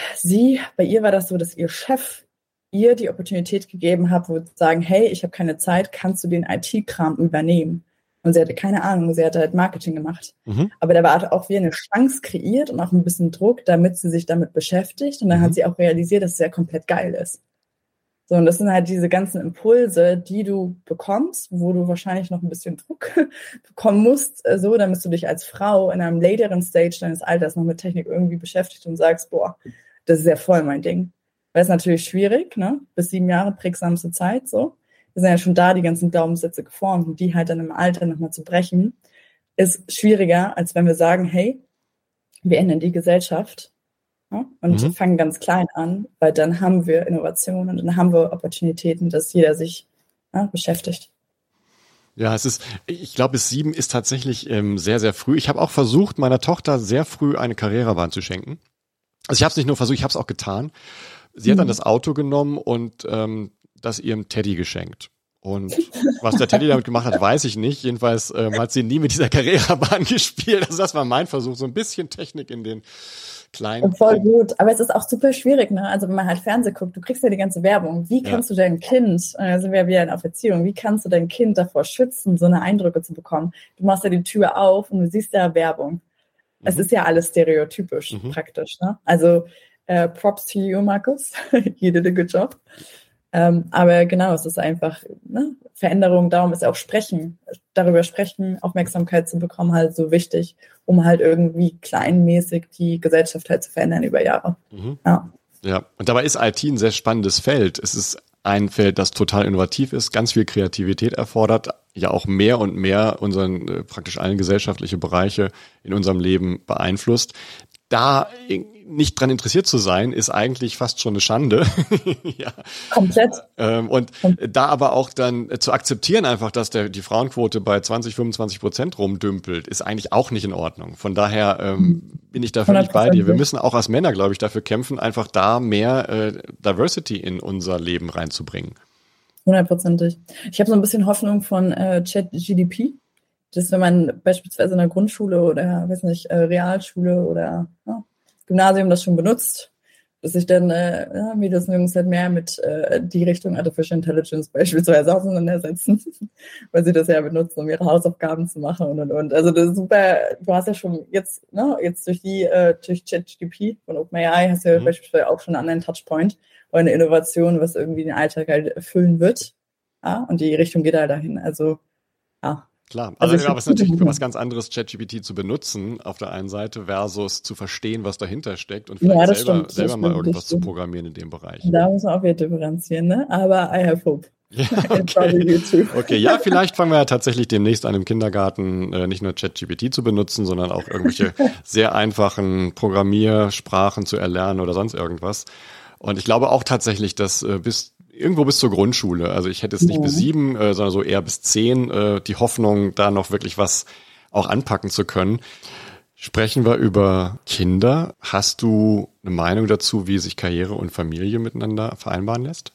bei ihr war das so, dass ihr Chef ihr die Opportunität gegeben hat, wo sie sagen, hey, ich habe keine Zeit, kannst du den IT-Kram übernehmen? Und sie hatte keine Ahnung, sie hatte halt Marketing gemacht. Mhm. Aber da war auch wieder eine Chance kreiert und auch ein bisschen Druck, damit sie sich damit beschäftigt. Und dann hat sie auch realisiert, dass es ja komplett geil ist. So, und das sind halt diese ganzen Impulse, die du bekommst, wo du wahrscheinlich noch ein bisschen Druck bekommen musst, damit du dich als Frau in einem lateren Stage deines Alters noch mit Technik irgendwie beschäftigt und sagst, boah, das ist ja voll mein Ding. Weil es natürlich schwierig, ne? Bis 7 Jahre prägsamste Zeit, so. Wir sind ja schon da, die ganzen Glaubenssätze geformt und die halt dann im Alter nochmal zu brechen, ist schwieriger, als wenn wir sagen, hey, wir ändern die Gesellschaft, ja, und fangen ganz klein an, weil dann haben wir Innovationen und dann haben wir Opportunitäten, dass jeder sich beschäftigt. Ja, ich glaube, bis 7 ist tatsächlich sehr, sehr früh. Ich habe auch versucht, meiner Tochter sehr früh eine Karrierebahn zu schenken. Also ich habe es nicht nur versucht, ich habe es auch getan. Sie hat dann das Auto genommen und das ihrem Teddy geschenkt. Und was der Teddy damit gemacht hat, weiß ich nicht. Jedenfalls hat sie nie mit dieser Karrierebahn gespielt. Also das war mein Versuch, so ein bisschen Technik in den kleinen... Voll gut, aber es ist auch super schwierig, ne? Also wenn man halt Fernsehen guckt, du kriegst ja die ganze Werbung. Wie kannst du dein Kind, da sind wir wieder auf Erziehung, wie kannst du dein Kind davor schützen, so eine Eindrücke zu bekommen? Du machst ja die Tür auf und du siehst da Werbung. Es ist ja alles stereotypisch praktisch, ne? Also Props to you, Markus. You did a good job. Aber genau, es ist einfach Veränderung, darum ist auch darüber sprechen, Aufmerksamkeit zu bekommen, halt so wichtig, um halt irgendwie kleinmäßig die Gesellschaft halt zu verändern über Jahre. Ja, und dabei ist IT ein sehr spannendes Feld. Es ist ein Feld, das total innovativ ist, ganz viel Kreativität erfordert, ja auch mehr und mehr unseren praktisch allen gesellschaftliche Bereiche in unserem Leben beeinflusst. Da nicht dran interessiert zu sein, ist eigentlich fast schon eine Schande. Ja. Komplett. Und da aber auch dann zu akzeptieren einfach, dass die Frauenquote bei 20-25% rumdümpelt, ist eigentlich auch nicht in Ordnung. Von daher bin ich da völlig bei dir. Wir müssen auch als Männer, glaube ich, dafür kämpfen, einfach da mehr Diversity in unser Leben reinzubringen. 100%. Ich habe so ein bisschen Hoffnung von ChatGPT. Dass wenn man beispielsweise in der Grundschule oder, Realschule oder Gymnasium das schon benutzt, dass sich dann Mädels und Jungs halt mehr mit die Richtung Artificial Intelligence beispielsweise auseinandersetzen, weil sie das ja benutzen, um ihre Hausaufgaben zu machen und. Also das ist super, du hast ja schon jetzt durch ChatGPT von OpenAI hast du ja beispielsweise auch schon einen anderen Touchpoint oder eine Innovation, was irgendwie den Alltag halt erfüllen wird. Ja, und die Richtung geht halt dahin. Also, ja. Klar, also es ist natürlich was ganz anderes, ChatGPT zu benutzen auf der einen Seite versus zu verstehen, was dahinter steckt und vielleicht selber mal irgendwas zu programmieren in dem Bereich. Da muss man auch wieder differenzieren, ne? Aber I have hope. Ja, okay, ja, vielleicht fangen wir ja tatsächlich demnächst an im Kindergarten nicht nur ChatGPT zu benutzen, sondern auch irgendwelche sehr einfachen Programmiersprachen zu erlernen oder sonst irgendwas. Und ich glaube auch tatsächlich, dass irgendwo bis zur Grundschule. Also ich hätte es nicht bis 7, sondern so eher bis 10 die Hoffnung, da noch wirklich was auch anpacken zu können. Sprechen wir über Kinder. Hast du eine Meinung dazu, wie sich Karriere und Familie miteinander vereinbaren lässt?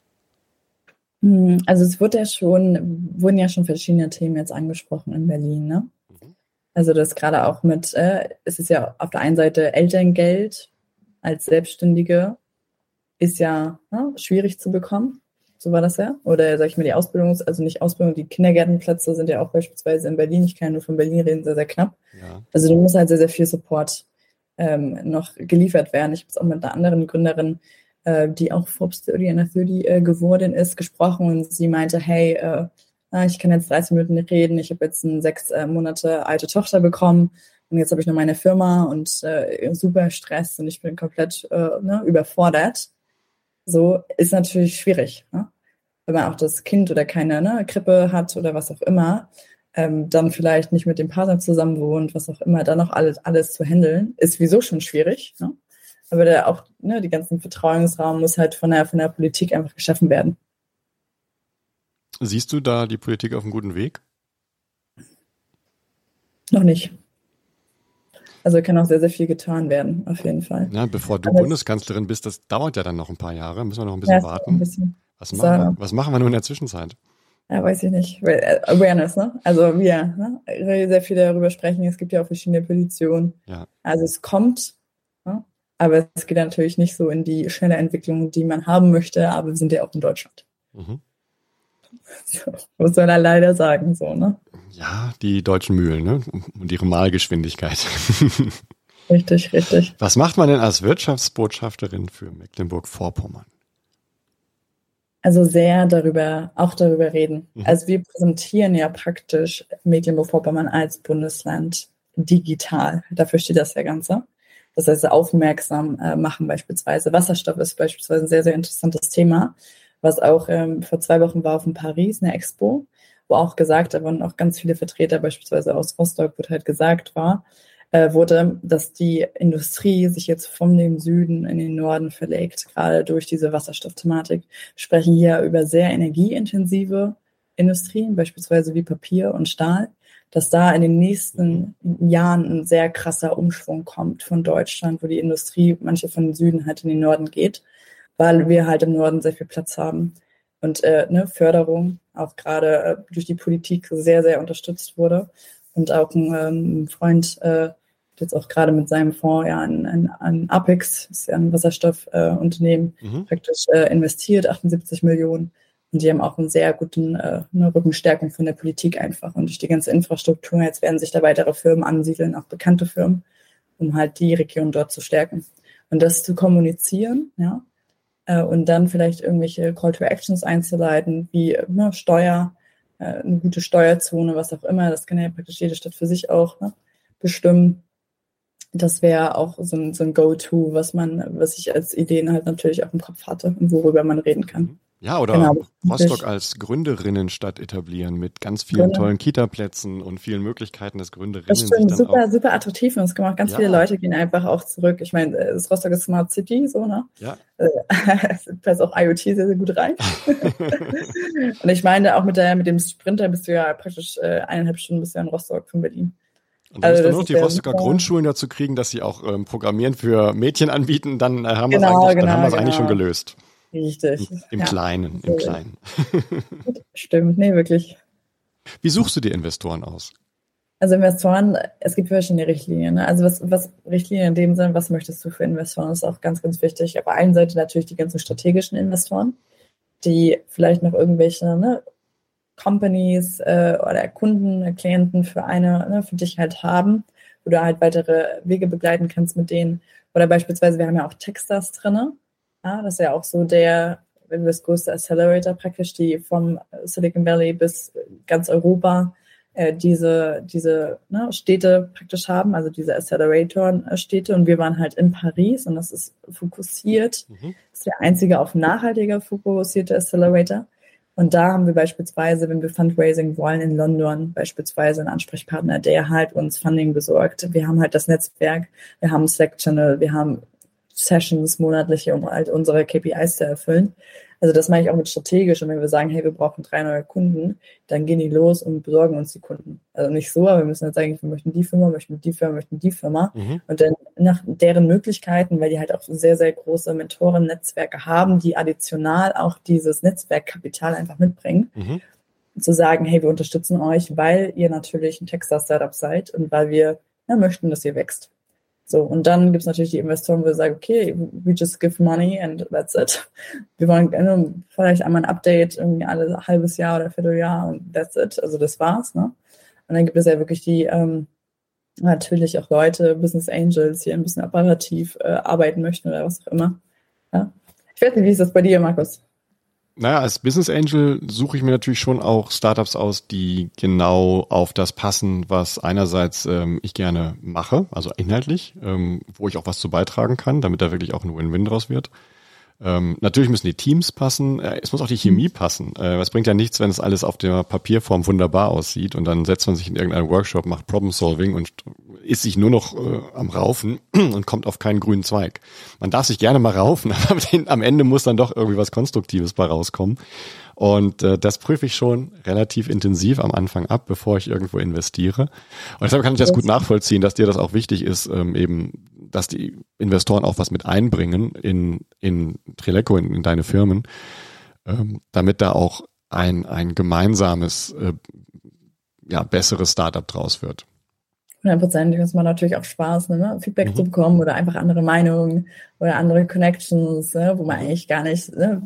Also wurden ja schon verschiedene Themen jetzt angesprochen in Berlin, ne? Also das gerade auch mit, es ist ja auf der einen Seite Elterngeld als Selbstständige ist ja schwierig zu bekommen. So war das ja. Oder sag ich mal, also nicht Ausbildung, die Kindergärtenplätze sind ja auch beispielsweise in Berlin, ich kann ja nur von Berlin reden, sehr, sehr knapp. Ja. Also da muss halt sehr, sehr viel Support noch geliefert werden. Ich habe es auch mit einer anderen Gründerin, die auch Forbes 30 under 30 geworden ist, gesprochen und sie meinte, hey, ich kann jetzt 30 Minuten reden, ich habe jetzt eine 6 Monate alte Tochter bekommen und jetzt habe ich noch meine Firma und super Stress und ich bin komplett überfordert. So ist natürlich schwierig, ne? Wenn man auch das Kind oder keine Krippe hat oder was auch immer, dann vielleicht nicht mit dem Partner zusammen wohnt, was auch immer, dann noch alles zu handeln, ist sowieso schon schwierig, ne? Aber die ganzen Vertrauensraum muss halt von der Politik einfach geschaffen werden. Siehst du da die Politik auf einem guten Weg? Noch nicht. Also kann auch sehr, sehr viel getan werden, auf jeden Fall. Ja, bevor du Bundeskanzlerin bist, das dauert ja dann noch ein paar Jahre, müssen wir noch ein bisschen warten. Was machen wir nur in der Zwischenzeit? Ja, weiß ich nicht. Awareness, ne? Also sehr viel darüber sprechen. Es gibt ja auch verschiedene Petitionen. Ja. Also es kommt, ne? Aber es geht natürlich nicht so in die schnelle Entwicklung, die man haben möchte, aber wir sind ja auch in Deutschland. Mhm. So, muss man da leider sagen, so, ne? Ja, die deutschen Mühlen, ne? Und ihre Mahlgeschwindigkeit. Richtig, richtig. Was macht man denn als Wirtschaftsbotschafterin für Mecklenburg-Vorpommern? Also sehr darüber reden. Mhm. Also wir präsentieren ja praktisch Mecklenburg-Vorpommern als Bundesland digital. Dafür steht das ja Ganze. Das heißt, aufmerksam machen beispielsweise. Wasserstoff ist beispielsweise ein sehr, sehr interessantes Thema, was auch vor 2 Wochen war in Paris, eine Expo, wo auch gesagt, da waren auch ganz viele Vertreter, beispielsweise aus Rostock, wurde, dass die Industrie sich jetzt von dem Süden in den Norden verlegt, gerade durch diese Wasserstoffthematik. Wir sprechen hier über sehr energieintensive Industrien, beispielsweise wie Papier und Stahl, dass da in den nächsten Jahren ein sehr krasser Umschwung kommt von Deutschland, wo die Industrie, manche von den Süden halt in den Norden geht, weil wir halt im Norden sehr viel Platz haben. Und Förderung auch gerade durch die Politik sehr, sehr unterstützt wurde. Und auch ein Freund jetzt auch gerade mit seinem Fonds an Apex, das ist ja ein Wasserstoffunternehmen, praktisch investiert, 78 Millionen. Und die haben auch einen sehr guten eine Rückenstärkung von der Politik einfach. Und durch die ganze Infrastruktur, jetzt werden sich da weitere Firmen ansiedeln, auch bekannte Firmen, um halt die Region dort zu stärken. Und das zu kommunizieren, ja, und dann vielleicht irgendwelche Call to Actions einzuleiten, wie Steuer, eine gute Steuerzone, was auch immer. Das kann ja praktisch jede Stadt für sich auch bestimmen. Das wäre auch so ein Go-To, was ich als Ideen halt natürlich auch im Kopf hatte und worüber man reden kann. Ja, oder Rostock als Gründerinnenstadt etablieren mit ganz vielen tollen Kita-Plätzen und vielen Möglichkeiten, dass Gründerinnen das stimmt, sich dann super attraktiv und es kommen auch ganz viele Leute, gehen einfach auch zurück. Ich meine, das Rostock ist Smart City, so, ne? Ja. Es passt auch IoT sehr, sehr gut rein. Und ich meine, auch mit dem Sprinter bist du ja praktisch 1,5 Stunden bist du ja in Rostock von Berlin. Und dann müssen wir nur noch die Rostocker Grundschulen dazu kriegen, dass sie auch Programmieren für Mädchen anbieten, dann haben wir es eigentlich schon gelöst. Richtig. Im Kleinen. Stimmt, nee, wirklich. Wie suchst du dir Investoren aus? Also Investoren, es gibt verschiedene Richtlinien. Ne? Also was Richtlinien in dem Sinne, was möchtest du für Investoren, ist auch ganz, ganz wichtig. Auf der einen Seite natürlich die ganzen strategischen Investoren, die vielleicht noch irgendwelche Companies oder Kunden, Klienten für dich halt haben, wo du halt weitere Wege begleiten kannst mit denen. Oder beispielsweise, wir haben ja auch Techstars drin. Ja, das ist ja auch so das größte Accelerator praktisch, die vom Silicon Valley bis ganz Europa diese Städte praktisch haben, also diese Accelerator-Städte. Und wir waren halt in Paris und das ist fokussiert, das ist der einzige auf nachhaltiger fokussierte Accelerator. Und da haben wir beispielsweise, wenn wir Fundraising wollen, in London beispielsweise einen Ansprechpartner, der halt uns Funding besorgt. Wir haben halt das Netzwerk, wir haben Slack-Channel, wir haben Sessions monatliche, um halt unsere KPIs zu erfüllen. Also das meine ich auch mit strategisch. Und wenn wir sagen, hey, wir brauchen 3 neue Kunden, dann gehen die los und besorgen uns die Kunden. Also nicht so, aber wir müssen jetzt sagen, wir möchten die Firma, möchten die Firma, möchten die Firma. Und dann nach deren Möglichkeiten, weil die halt auch sehr, sehr große Mentoren-Netzwerke haben, die additional auch dieses Netzwerkkapital einfach mitbringen. Zu sagen, hey, wir unterstützen euch, weil ihr natürlich ein Texas-Startup seid und weil wir möchten, dass ihr wächst. So, und dann gibt es natürlich die Investoren, wo wir sagen, okay, we just give money and that's it. Wir wollen vielleicht einmal ein Update irgendwie alle halbes Jahr oder Vierteljahr und that's it. Also das war's, ne? Und dann gibt es ja wirklich die natürlich auch Leute, Business Angels, die ein bisschen operativ arbeiten möchten oder was auch immer. Ja? Ich weiß nicht, wie ist das bei dir, Markus? Naja, als Business Angel suche ich mir natürlich schon auch Startups aus, die genau auf das passen, was einerseits ich gerne mache, also inhaltlich, wo ich auch was zu beitragen kann, damit da wirklich auch ein Win-Win draus wird. Natürlich müssen die Teams passen, es muss auch die Chemie passen. Es bringt ja nichts, wenn es alles auf der Papierform wunderbar aussieht und dann setzt man sich in irgendeinen Workshop, macht Problem-Solving und ist sich nur noch am Raufen und kommt auf keinen grünen Zweig. Man darf sich gerne mal raufen, aber am Ende muss dann doch irgendwie was Konstruktives bei rauskommen. Und das prüfe ich schon relativ intensiv am Anfang ab, bevor ich irgendwo investiere. Und deshalb kann ich das gut nachvollziehen, dass dir das auch wichtig ist, eben, dass die Investoren auch was mit einbringen in Trileco, in deine Firmen, damit da auch ein gemeinsames, besseres Startup draus wird. 100%, das macht natürlich auch Spaß, ne? Feedback zu bekommen oder einfach andere Meinungen oder andere Connections, ne? Wo man eigentlich gar nicht, ne?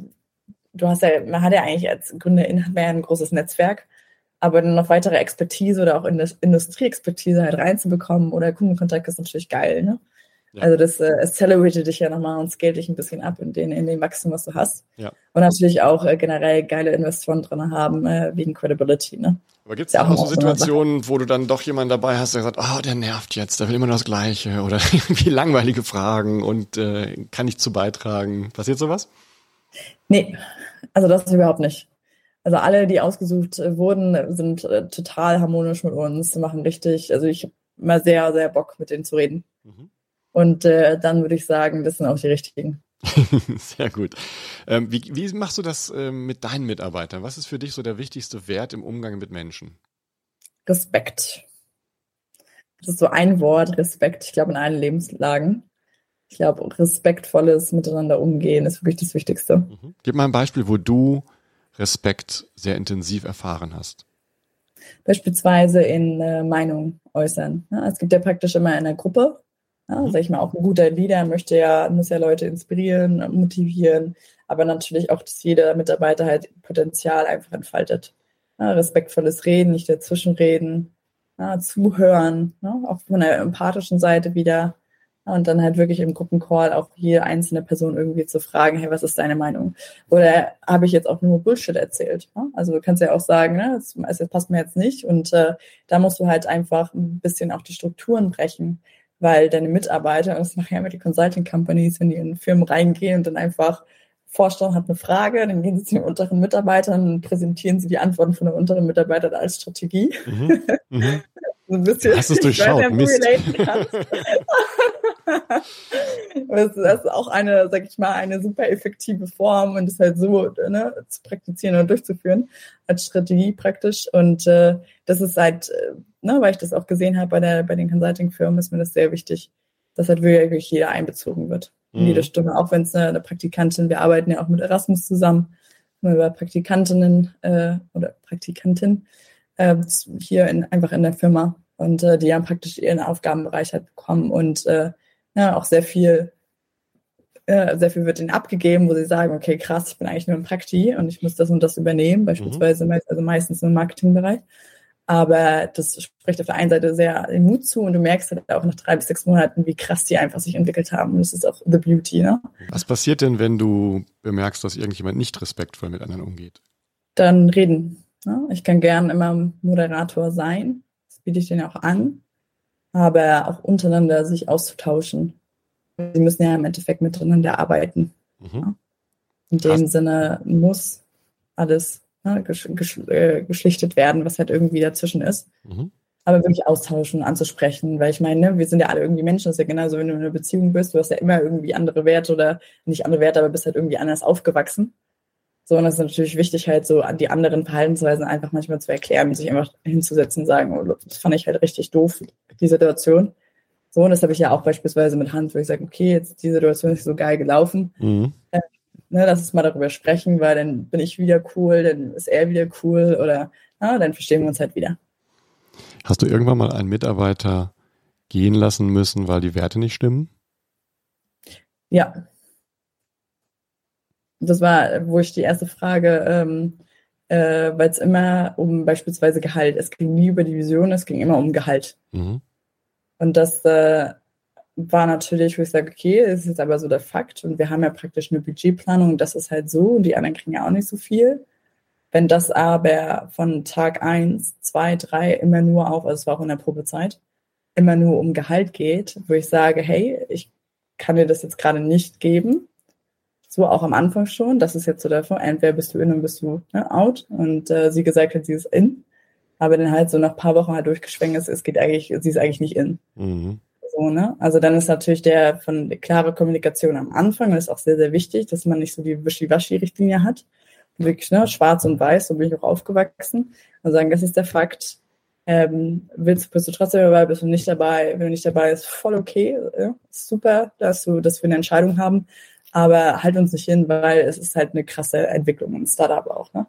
Man hat ja eigentlich als Gründerin mehr ein großes Netzwerk, aber dann noch weitere Expertise oder auch in das Industrieexpertise halt reinzubekommen oder Kundenkontakt ist natürlich geil, ne? Ja. Also das accelerated dich ja nochmal und scaled dich ein bisschen ab in dem Wachstum, was du hast. Ja. Und natürlich auch generell geile Investoren drin haben, wegen Credibility, ne? Aber gibt es auch so Situationen, wo du dann doch jemanden dabei hast, der sagt, oh, der nervt jetzt, der will immer nur das Gleiche oder irgendwie langweilige Fragen und kann nicht zu beitragen. Passiert sowas? Nee, also das ist überhaupt nicht. Also alle, die ausgesucht wurden, sind total harmonisch mit uns, machen richtig, also ich habe immer sehr, sehr Bock, mit denen zu reden. Und dann würde ich sagen, das sind auch die richtigen. Sehr gut. Wie machst du das mit deinen Mitarbeitern? Was ist für dich so der wichtigste Wert im Umgang mit Menschen? Respekt. Das ist so ein Wort, Respekt, ich glaube in allen Lebenslagen. Ich glaube, respektvolles Miteinander umgehen ist wirklich das Wichtigste. Gib mal ein Beispiel, wo du Respekt sehr intensiv erfahren hast. Beispielsweise in Meinung äußern. Ja, es gibt ja praktisch immer in einer Gruppe, sag ich mal, auch ein guter Leader muss ja Leute inspirieren, motivieren, aber natürlich auch, dass jeder Mitarbeiter halt Potenzial einfach entfaltet. Ja, respektvolles Reden, nicht dazwischenreden, zuhören, auch von der empathischen Seite wieder. Und dann halt wirklich im Gruppencall auch jede einzelne Person irgendwie zu fragen, hey, was ist deine Meinung? Oder habe ich jetzt auch nur Bullshit erzählt? Also du kannst ja auch sagen, ne, das passt mir jetzt nicht. Und da musst du halt einfach ein bisschen auch die Strukturen brechen, weil deine Mitarbeiter, und das machen ja immer die Consulting Companies, wenn die in Firmen reingehen und dann einfach Vorstand hat eine Frage, dann gehen sie zu den unteren Mitarbeitern und präsentieren sie die Antworten von den unteren Mitarbeitern als Strategie. So ein bisschen, hast du es durchschaut, Mist. Das ist auch eine, sag ich mal, eine super effektive Form und das halt so zu praktizieren und durchzuführen als Strategie praktisch. Und das ist halt, weil ich das auch gesehen habe bei den Consulting-Firmen, ist mir das sehr wichtig, dass halt wirklich jeder einbezogen wird. Jede Stimme, auch wenn es eine Praktikantin, wir arbeiten ja auch mit Erasmus zusammen, über Praktikantinnen oder Praktikantin hier einfach in der Firma und die haben praktisch ihren Aufgabenbereich halt bekommen und auch sehr viel wird ihnen abgegeben, wo sie sagen, okay, krass, ich bin eigentlich nur ein Prakti und ich muss das und das übernehmen, beispielsweise meistens im Marketingbereich. Aber das spricht auf der einen Seite sehr den Mut zu und du merkst halt auch nach 3 bis 6 Monaten, wie krass die einfach sich entwickelt haben. Und das ist auch the beauty, ne? Was passiert denn, wenn du bemerkst, dass irgendjemand nicht respektvoll mit anderen umgeht? Dann reden. Ne? Ich kann gern immer Moderator sein. Das biete ich denen auch an. Aber auch untereinander sich auszutauschen. Sie müssen ja im Endeffekt miteinander arbeiten. Ja? In dem Sinne muss alles geschlichtet werden, was halt irgendwie dazwischen ist. Aber wirklich austauschen, anzusprechen, weil ich meine, wir sind ja alle irgendwie Menschen, das ist ja genauso, wenn du in einer Beziehung bist, du hast ja immer irgendwie andere Werte oder nicht andere Werte, aber bist halt irgendwie anders aufgewachsen. So, und das ist natürlich wichtig, halt so an die anderen Verhaltensweisen einfach manchmal zu erklären und sich einfach hinzusetzen und sagen, oh, das fand ich halt richtig doof, die Situation. So, und das habe ich ja auch beispielsweise mit Hans, wo ich sage, okay, jetzt die Situation ist so geil gelaufen. Lass uns mal darüber sprechen, weil dann bin ich wieder cool, dann ist er wieder cool oder dann verstehen wir uns halt wieder. Hast du irgendwann mal einen Mitarbeiter gehen lassen müssen, weil die Werte nicht stimmen? Ja. Das war, wo ich die erste Frage, weil es immer um beispielsweise Gehalt, es ging nie über die Vision, es ging immer um Gehalt. Und das war natürlich, wo ich sage, okay, es ist jetzt aber so der Fakt und wir haben ja praktisch eine Budgetplanung, das ist halt so und die anderen kriegen ja auch nicht so viel. Wenn das aber von Tag 1, 2, 3 immer nur also es war auch in der Probezeit, immer nur um Gehalt geht, wo ich sage, hey, ich kann dir das jetzt gerade nicht geben, so auch am Anfang schon, das ist jetzt so der Fall, entweder bist du in und bist du out und sie gesagt hat, sie ist in, aber dann halt so nach ein paar Wochen halt durchgeschwenkt ist, sie ist eigentlich nicht in. So, ne? Also dann ist natürlich die klare Kommunikation am Anfang, und das ist auch sehr, sehr wichtig, dass man nicht so die Wischiwaschi-Richtlinie hat. Wirklich, schwarz und weiß, so bin ich auch aufgewachsen. Und sagen, das ist der Fakt. Bist du trotzdem dabei, bist du nicht dabei? Wenn du nicht dabei bist, voll okay. Ist super, dass wir eine Entscheidung haben. Aber halt uns nicht hin, weil es ist halt eine krasse Entwicklung, ein Startup auch. Ne?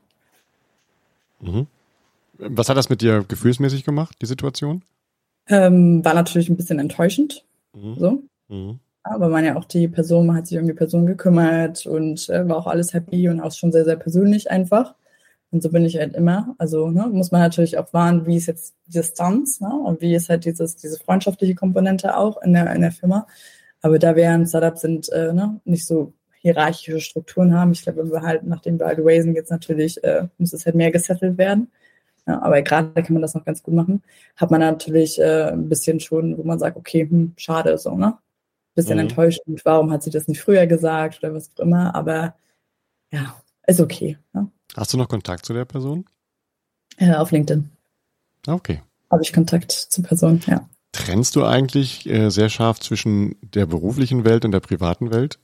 Was hat das mit dir gefühlsmäßig gemacht, die Situation? War natürlich ein bisschen enttäuschend. So. Aber man hat sich um die Person gekümmert und war auch alles happy und auch schon sehr, sehr persönlich einfach. Und so bin ich halt immer. Also muss man natürlich auch wahren, wie ist jetzt die Distanz, und wie ist halt diese freundschaftliche Komponente auch in der Firma. Aber da wir ein Startup sind, nicht so hierarchische Strukturen haben, ich glaube, nachdem wir halt raisen, jetzt natürlich, muss es halt mehr gesettelt werden. Ja, aber gerade kann man das noch ganz gut machen. Hat man natürlich ein bisschen schon, wo man sagt, okay, schade, so, ne? Bisschen enttäuschend, warum hat sie das nicht früher gesagt oder was auch immer, aber ja, ist okay. Ne? Hast du noch Kontakt zu der Person? Auf LinkedIn. Okay. Habe ich Kontakt zur Person, ja. Trennst du eigentlich sehr scharf zwischen der beruflichen Welt und der privaten Welt?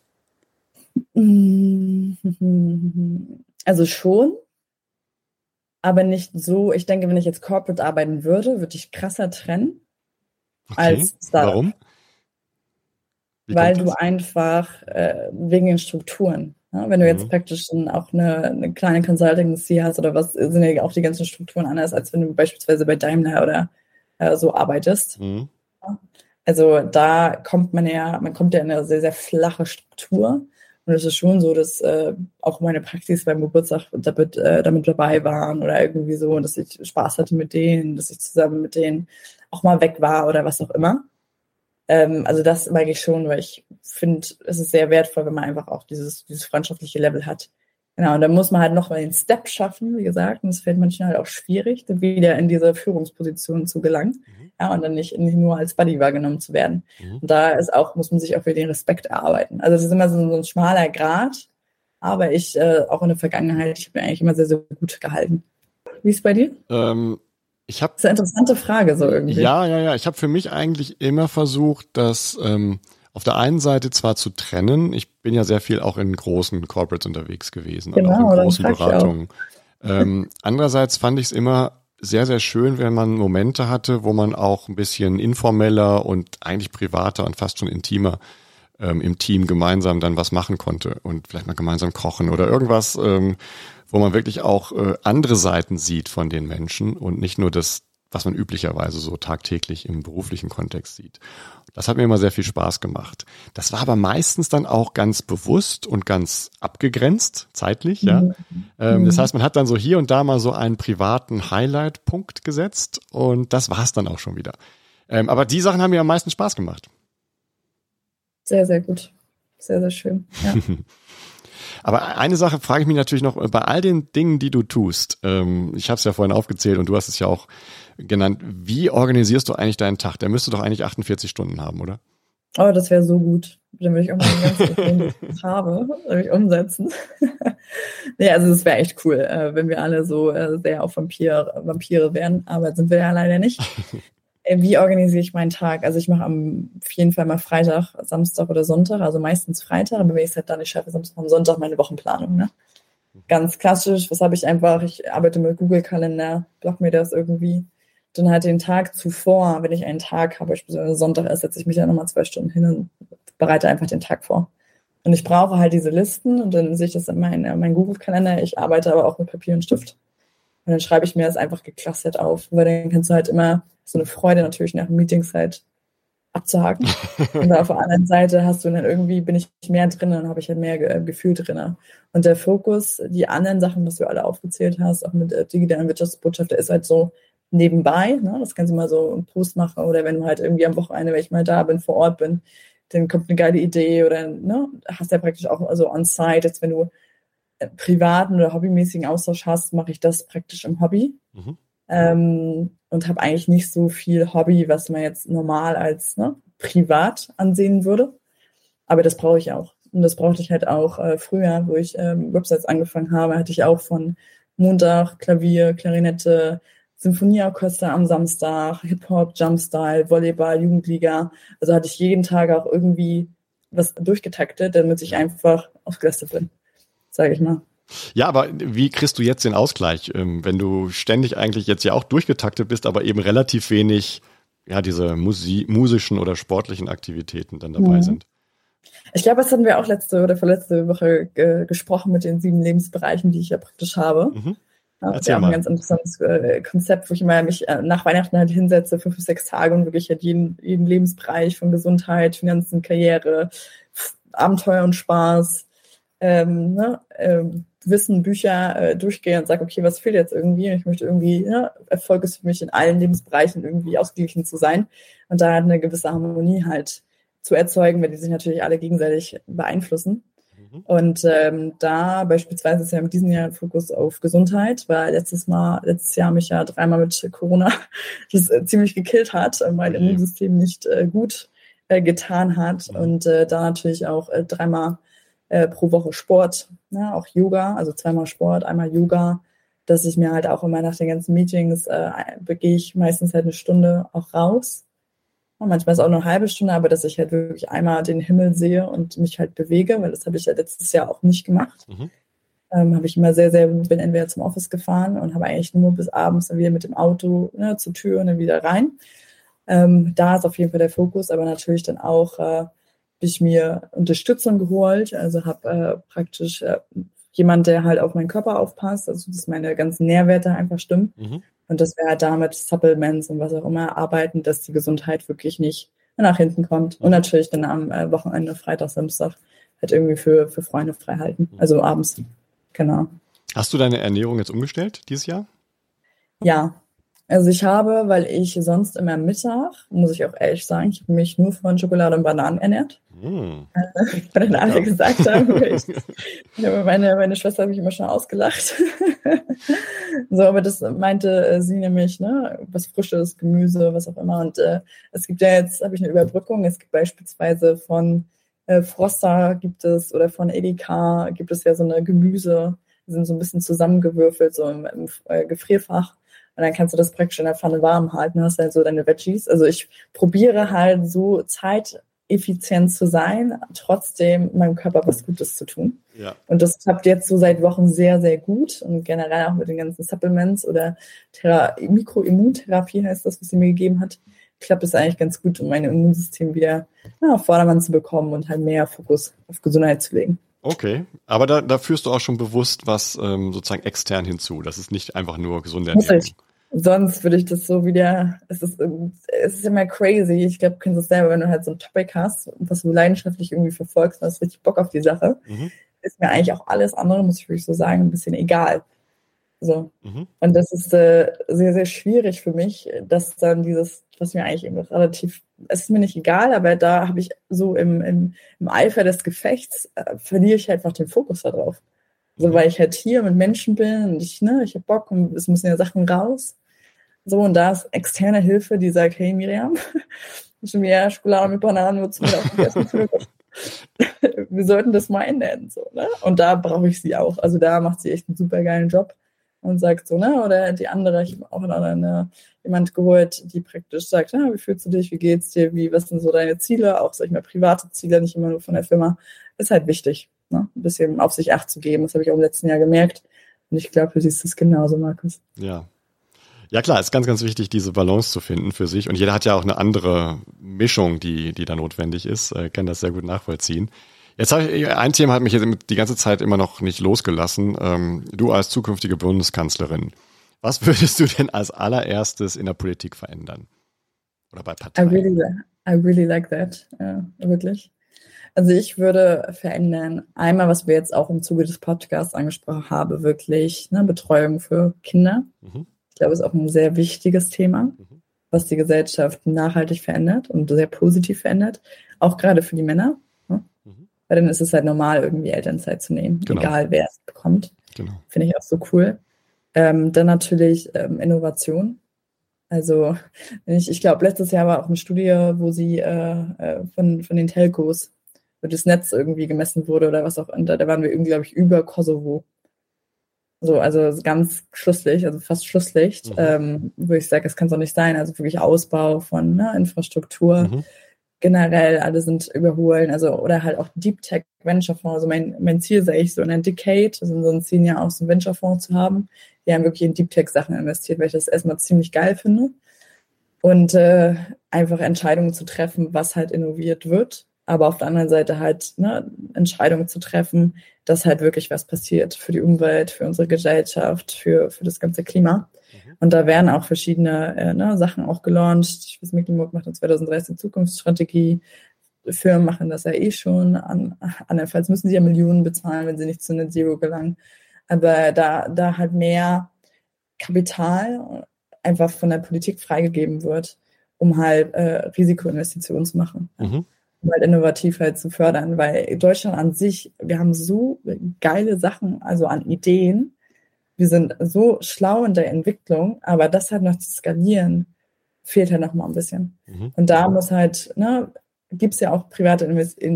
Also schon, aber nicht so. Ich denke, wenn ich jetzt corporate arbeiten würde ich krasser trennen als Startup. Warum? Weil du einfach wegen den Strukturen, wenn du jetzt praktisch auch eine kleine Consulting-C hast oder was, sind ja auch die ganzen Strukturen anders, als wenn du beispielsweise bei Daimler oder so arbeitest. Also da kommt man ja in eine sehr, sehr flache Struktur. Und es ist schon so, dass auch meine Praxis beim Geburtstag damit dabei waren oder irgendwie so, dass ich Spaß hatte mit denen, dass ich zusammen mit denen auch mal weg war oder was auch immer. Also das mag ich schon, weil ich finde, es ist sehr wertvoll, wenn man einfach auch dieses freundschaftliche Level hat. Genau, und dann muss man halt noch mal den Step schaffen, wie gesagt, und es fällt manchmal halt auch schwierig, wieder in diese Führungsposition zu gelangen, und dann nicht nur als Buddy wahrgenommen zu werden. Und da muss man sich auch wieder den Respekt erarbeiten. Also es ist immer so ein schmaler Grat, aber ich, auch in der Vergangenheit, ich habe mir eigentlich immer sehr, sehr gut gehalten. Wie ist es bei dir? Das ist eine interessante Frage so irgendwie. Ja. Ich habe für mich eigentlich immer versucht, das auf der einen Seite zwar zu trennen, ich bin ja sehr viel auch in großen Corporates unterwegs gewesen, und auch in großen Beratungen. Andererseits fand ich es immer sehr, sehr schön, wenn man Momente hatte, wo man auch ein bisschen informeller und eigentlich privater und fast schon intimer im Team gemeinsam dann was machen konnte und vielleicht mal gemeinsam kochen oder irgendwas, wo man wirklich auch andere Seiten sieht von den Menschen und nicht nur das, was man üblicherweise so tagtäglich im beruflichen Kontext sieht. Das hat mir immer sehr viel Spaß gemacht. Das war aber meistens dann auch ganz bewusst und ganz abgegrenzt, zeitlich, ja. Das heißt, man hat dann so hier und da mal so einen privaten Highlight-Punkt gesetzt und das war's dann auch schon wieder. Aber die Sachen haben mir am meisten Spaß gemacht. Sehr, sehr gut. Sehr, sehr schön, ja. Aber eine Sache frage ich mich natürlich noch, bei all den Dingen, die du tust, ich habe es ja vorhin aufgezählt und du hast es ja auch genannt, wie organisierst du eigentlich deinen Tag? Der müsste doch eigentlich 48 Stunden haben, oder? Oh, das wäre so gut. Dann würde ich auch mal den ganzen Tag, den ich habe, würde ich umsetzen. Nee, also das wäre echt cool, wenn wir alle so sehr auf Vampire wären, aber sind wir ja leider nicht. Wie organisiere ich meinen Tag? Also ich mache auf jeden Fall mal Freitag, Samstag oder Sonntag, also meistens Freitag, aber wenn ich es halt da nicht schaffe, Samstag und Sonntag meine Wochenplanung. Ne? Ganz klassisch, was habe ich einfach? Ich arbeite mit Google-Kalender, block mir das irgendwie. Dann halt den Tag zuvor, wenn ich einen Tag habe, beispielsweise Sonntag ist, setze ich mich ja nochmal 2 Stunden hin und bereite einfach den Tag vor. Und ich brauche halt diese Listen und dann sehe ich das in meinem Google-Kalender. Ich arbeite aber auch mit Papier und Stift. Und dann schreibe ich mir das einfach geclustert auf, weil dann kannst du halt immer so eine Freude natürlich nach Meetings halt abzuhaken. Und auf der anderen Seite hast du dann irgendwie, bin ich mehr drin, dann habe ich halt mehr Gefühl drin. Und der Fokus, die anderen Sachen, was du alle aufgezählt hast, auch mit digitalen Wirtschaftsbotschaft, der ist halt so nebenbei. Ne? Das kannst du mal so einen Post machen oder wenn du halt irgendwie am Wochenende, wenn ich mal da bin, vor Ort bin, dann kommt eine geile Idee oder ne, hast ja praktisch auch also on-site, jetzt wenn du privaten oder hobbymäßigen Austausch hast, mache ich das praktisch im Hobby. Mhm. Und habe eigentlich nicht so viel Hobby, was man jetzt normal als privat ansehen würde. Aber das brauche ich auch. Und das brauchte ich halt auch früher, wo ich Websites angefangen habe, hatte ich auch von Montag Klavier, Klarinette, Symphonieorchester am Samstag, Hip-Hop, Jumpstyle, Volleyball, Jugendliga. Also hatte ich jeden Tag auch irgendwie was durchgetaktet, damit ich einfach ausgelastet bin, sage ich mal. Ja, aber wie kriegst du jetzt den Ausgleich, wenn du ständig eigentlich jetzt ja auch durchgetaktet bist, aber eben relativ wenig, ja, diese musischen oder sportlichen Aktivitäten dann dabei sind? Ich glaube, das hatten wir auch letzte oder vorletzte Woche gesprochen mit den 7 Lebensbereichen, die ich ja praktisch habe. Das ist ja auch ein ganz interessantes Konzept, wo ich immer mich nach Weihnachten halt hinsetze, 5 bis 6 Tage und wirklich halt jeden Lebensbereich von Gesundheit, Finanzen, Karriere, Abenteuer und Spaß, Wissen, Bücher durchgehe und sage, okay, was fehlt jetzt irgendwie? Ich möchte irgendwie, Erfolg ist für mich in allen Lebensbereichen irgendwie ausgeglichen zu sein und da halt eine gewisse Harmonie halt zu erzeugen, weil die sich natürlich alle gegenseitig beeinflussen. Und da beispielsweise ist ja mit diesem Jahr Fokus auf Gesundheit, weil letztes Jahr mich ja 3-mal mit Corona das ziemlich gekillt hat, mein Immunsystem nicht gut getan hat und da natürlich auch 3-mal pro Woche Sport, auch Yoga, also 2-mal Sport, 1-mal Yoga, dass ich mir halt auch immer nach den ganzen Meetings gehe ich meistens halt 1 Stunde auch raus. Manchmal ist es auch nur eine halbe Stunde, aber dass ich halt wirklich einmal den Himmel sehe und mich halt bewege, weil das habe ich ja letztes Jahr auch nicht gemacht. Habe ich immer bin entweder zum Office gefahren und habe eigentlich nur bis abends dann wieder mit dem Auto zur Tür und dann wieder rein. Da ist auf jeden Fall der Fokus, aber natürlich dann auch habe ich mir Unterstützung geholt, also habe praktisch jemand, der halt auf meinen Körper aufpasst, also dass meine ganzen Nährwerte einfach stimmen. Und dass wir halt damit Supplements und was auch immer arbeiten, dass die Gesundheit wirklich nicht nach hinten kommt. Und natürlich dann am Wochenende, Freitag, Samstag, halt irgendwie für Freunde frei halten. Also abends. Genau. Hast du deine Ernährung jetzt umgestellt dieses Jahr? Ja. Also ich habe, weil ich sonst immer Mittag, muss ich auch ehrlich sagen, ich habe mich nur von Schokolade und Bananen ernährt. Weil dann alle gesagt haben, meine Schwester hat mich immer schon ausgelacht. So, aber das meinte sie nämlich, was Frisches, Gemüse, was auch immer. Und es gibt ja jetzt, habe ich eine Überbrückung, es gibt beispielsweise von Froster gibt es oder von Edeka gibt es ja so eine Gemüse, die sind so ein bisschen zusammengewürfelt, so im Gefrierfach. Und dann kannst du das praktisch in der Pfanne warm halten, hast halt so deine Veggies. Also ich probiere halt so zeiteffizient zu sein, trotzdem meinem Körper was Gutes zu tun. Ja. Und das klappt jetzt so seit Wochen sehr, sehr gut. Und generell auch mit den ganzen Supplements oder Mikroimmuntherapie heißt das, was sie mir gegeben hat, klappt es eigentlich ganz gut, um mein Immunsystem wieder auf Vordermann zu bekommen und halt mehr Fokus auf Gesundheit zu legen. Okay, aber da führst du auch schon bewusst was sozusagen extern hinzu. Das ist nicht einfach nur gesunde Ernährung. Sonst würde ich das so wieder, es ist immer crazy. Ich glaube, du kennst es selber, wenn du halt so ein Topic hast, was du leidenschaftlich irgendwie verfolgst, hast richtig Bock auf die Sache, ist mir eigentlich auch alles andere, muss ich wirklich so sagen, ein bisschen egal. So. Und das ist sehr, sehr schwierig für mich, dass dann dieses, was mir eigentlich eben relativ, es ist mir nicht egal, aber da habe ich so im Eifer des Gefechts, verliere ich halt einfach den Fokus darauf. So, weil ich halt hier mit Menschen bin und ich habe Bock und es müssen ja Sachen raus. So, und da ist externe Hilfe, die sagt, hey Miriam, schon wieder Schokolade mit Bananen wird zu mir aufgegessen. Wir sollten das mal ändern. So, ne? Und da brauche ich sie auch. Also da macht sie echt einen super geilen Job und sagt so, oder die andere, ich habe auch jemand geholt, die praktisch sagt, wie fühlst du dich, wie geht's dir, was sind so deine Ziele, auch, sag ich mal, private Ziele, nicht immer nur von der Firma, ist halt wichtig. ne? Ein bisschen auf sich Acht zu geben. Das habe ich auch im letzten Jahr gemerkt. Und ich glaube, du siehst es genauso, Markus. Ja. Ja klar, ist ganz, ganz wichtig, diese Balance zu finden für sich. Und jeder hat ja auch eine andere Mischung, die da notwendig ist. Kann das sehr gut nachvollziehen. Jetzt ein Thema hat mich jetzt die ganze Zeit immer noch nicht losgelassen. Du als zukünftige Bundeskanzlerin, was würdest du denn als allererstes in der Politik verändern? Oder bei Parteien? I really like that. Ja, wirklich. Also ich würde verändern, einmal, was wir jetzt auch im Zuge des Podcasts angesprochen haben, wirklich, ne, Betreuung für Kinder. Ich glaube, es ist auch ein sehr wichtiges Thema, was die Gesellschaft nachhaltig verändert und sehr positiv verändert, auch gerade für die Männer. Ne? Weil dann ist es halt normal, irgendwie Elternzeit zu nehmen, egal wer es bekommt. Genau. Finde ich auch so cool. Dann natürlich Innovation. Also ich glaube, letztes Jahr war auch eine Studie, wo sie von den Telcos, wo das Netz irgendwie gemessen wurde oder was auch immer. Da waren wir irgendwie, glaube ich, über Kosovo. So, also ganz Schlusslicht, also fast Schlusslicht, wo ich sage, das kann es doch nicht sein. Also wirklich Ausbau von Infrastruktur. Generell, alle sind überholen, also oder halt auch Deep Tech Venture Fonds. Also mein Ziel sehe ich so in ein Decade, also in so ein 10 Jahr aus dem Venture Fonds zu haben. Die haben wirklich in Deep Tech Sachen investiert, weil ich das erstmal ziemlich geil finde. Und einfach Entscheidungen zu treffen, was halt innoviert wird. Aber auf der anderen Seite halt Entscheidungen zu treffen, dass halt wirklich was passiert für die Umwelt, für unsere Gesellschaft, für das ganze Klima. Und da werden auch verschiedene Sachen auch gelauncht. Ich weiß, Mecklenburg macht in 2030 Zukunftsstrategie. Firmen machen das ja eh schon. Andernfalls müssen sie ja Millionen bezahlen, wenn sie nicht zu Net Zero gelangen. Aber da halt mehr Kapital einfach von der Politik freigegeben wird, um halt Risikoinvestitionen zu machen. Um halt innovativ halt zu fördern. Weil Deutschland an sich, wir haben so geile Sachen, also an Ideen. Wir sind so schlau in der Entwicklung, aber das halt noch zu skalieren, fehlt halt noch mal ein bisschen. Und da muss halt, gibt es ja auch private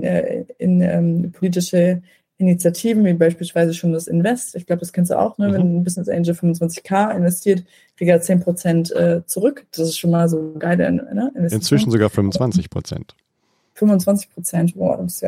politische Initiativen, wie beispielsweise schon das Invest. Ich glaube, das kennst du auch, wenn ein Business Angel 25.000 investiert, kriegt er 10% zurück. Das ist schon mal so eine geile Investition. Inzwischen sogar 25%. 25%, boah, das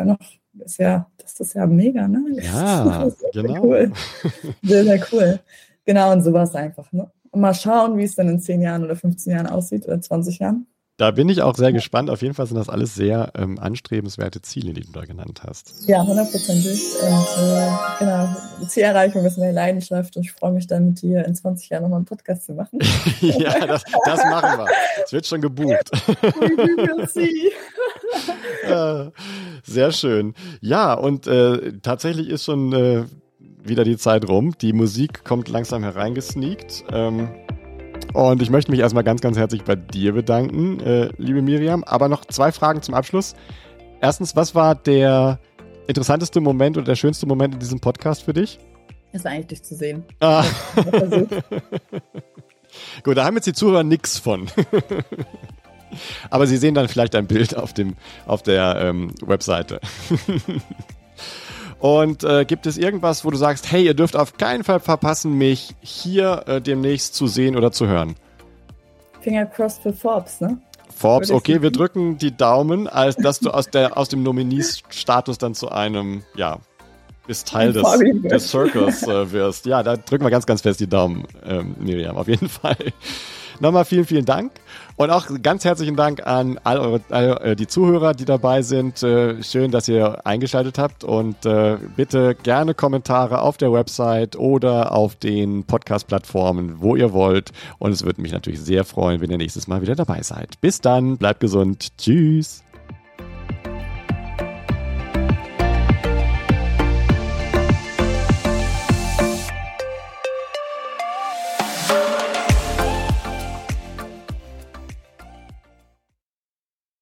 ist ja mega, ne? Ja, genau. Cool. Sehr, sehr cool. Genau, und sowas einfach, ne? Und mal schauen, wie es dann in 10 Jahren oder 15 Jahren aussieht oder 20 Jahren. Da bin ich auch sehr gespannt. Auf jeden Fall sind das alles sehr anstrebenswerte Ziele, die du da genannt hast. Ja, 100%. Und genau, Zielerreichung ist meine Leidenschaft und ich freue mich dann mit dir in 20 Jahren nochmal einen Podcast zu machen. Ja, das machen wir. Es wird schon gebucht. Sehr schön. Ja, und tatsächlich ist schon wieder die Zeit rum. Die Musik kommt langsam hereingesneakt. Und ich möchte mich erstmal ganz, ganz herzlich bei dir bedanken, liebe Miriam. Aber noch 2 Fragen zum Abschluss. Erstens, was war der interessanteste Moment oder der schönste Moment in diesem Podcast für dich? Das war eigentlich dich zu sehen. Gut, da haben jetzt die Zuhörer nichts von. Aber sie sehen dann vielleicht ein Bild auf der Webseite. Und gibt es irgendwas, wo du sagst, hey, ihr dürft auf keinen Fall verpassen, mich hier demnächst zu sehen oder zu hören? Finger crossed für Forbes, ne? Forbes, okay, wir drücken die Daumen, als dass du aus dem Nominees-Status dann zu einem, bist Teil des Circles wirst. Ja, da drücken wir ganz, ganz fest die Daumen, Miriam, auf jeden Fall. Nochmal vielen, vielen Dank. Und auch ganz herzlichen Dank an all die Zuhörer, die dabei sind. Schön, dass ihr eingeschaltet habt. Und bitte gerne Kommentare auf der Website oder auf den Podcast-Plattformen, wo ihr wollt. Und es würde mich natürlich sehr freuen, wenn ihr nächstes Mal wieder dabei seid. Bis dann, bleibt gesund. Tschüss.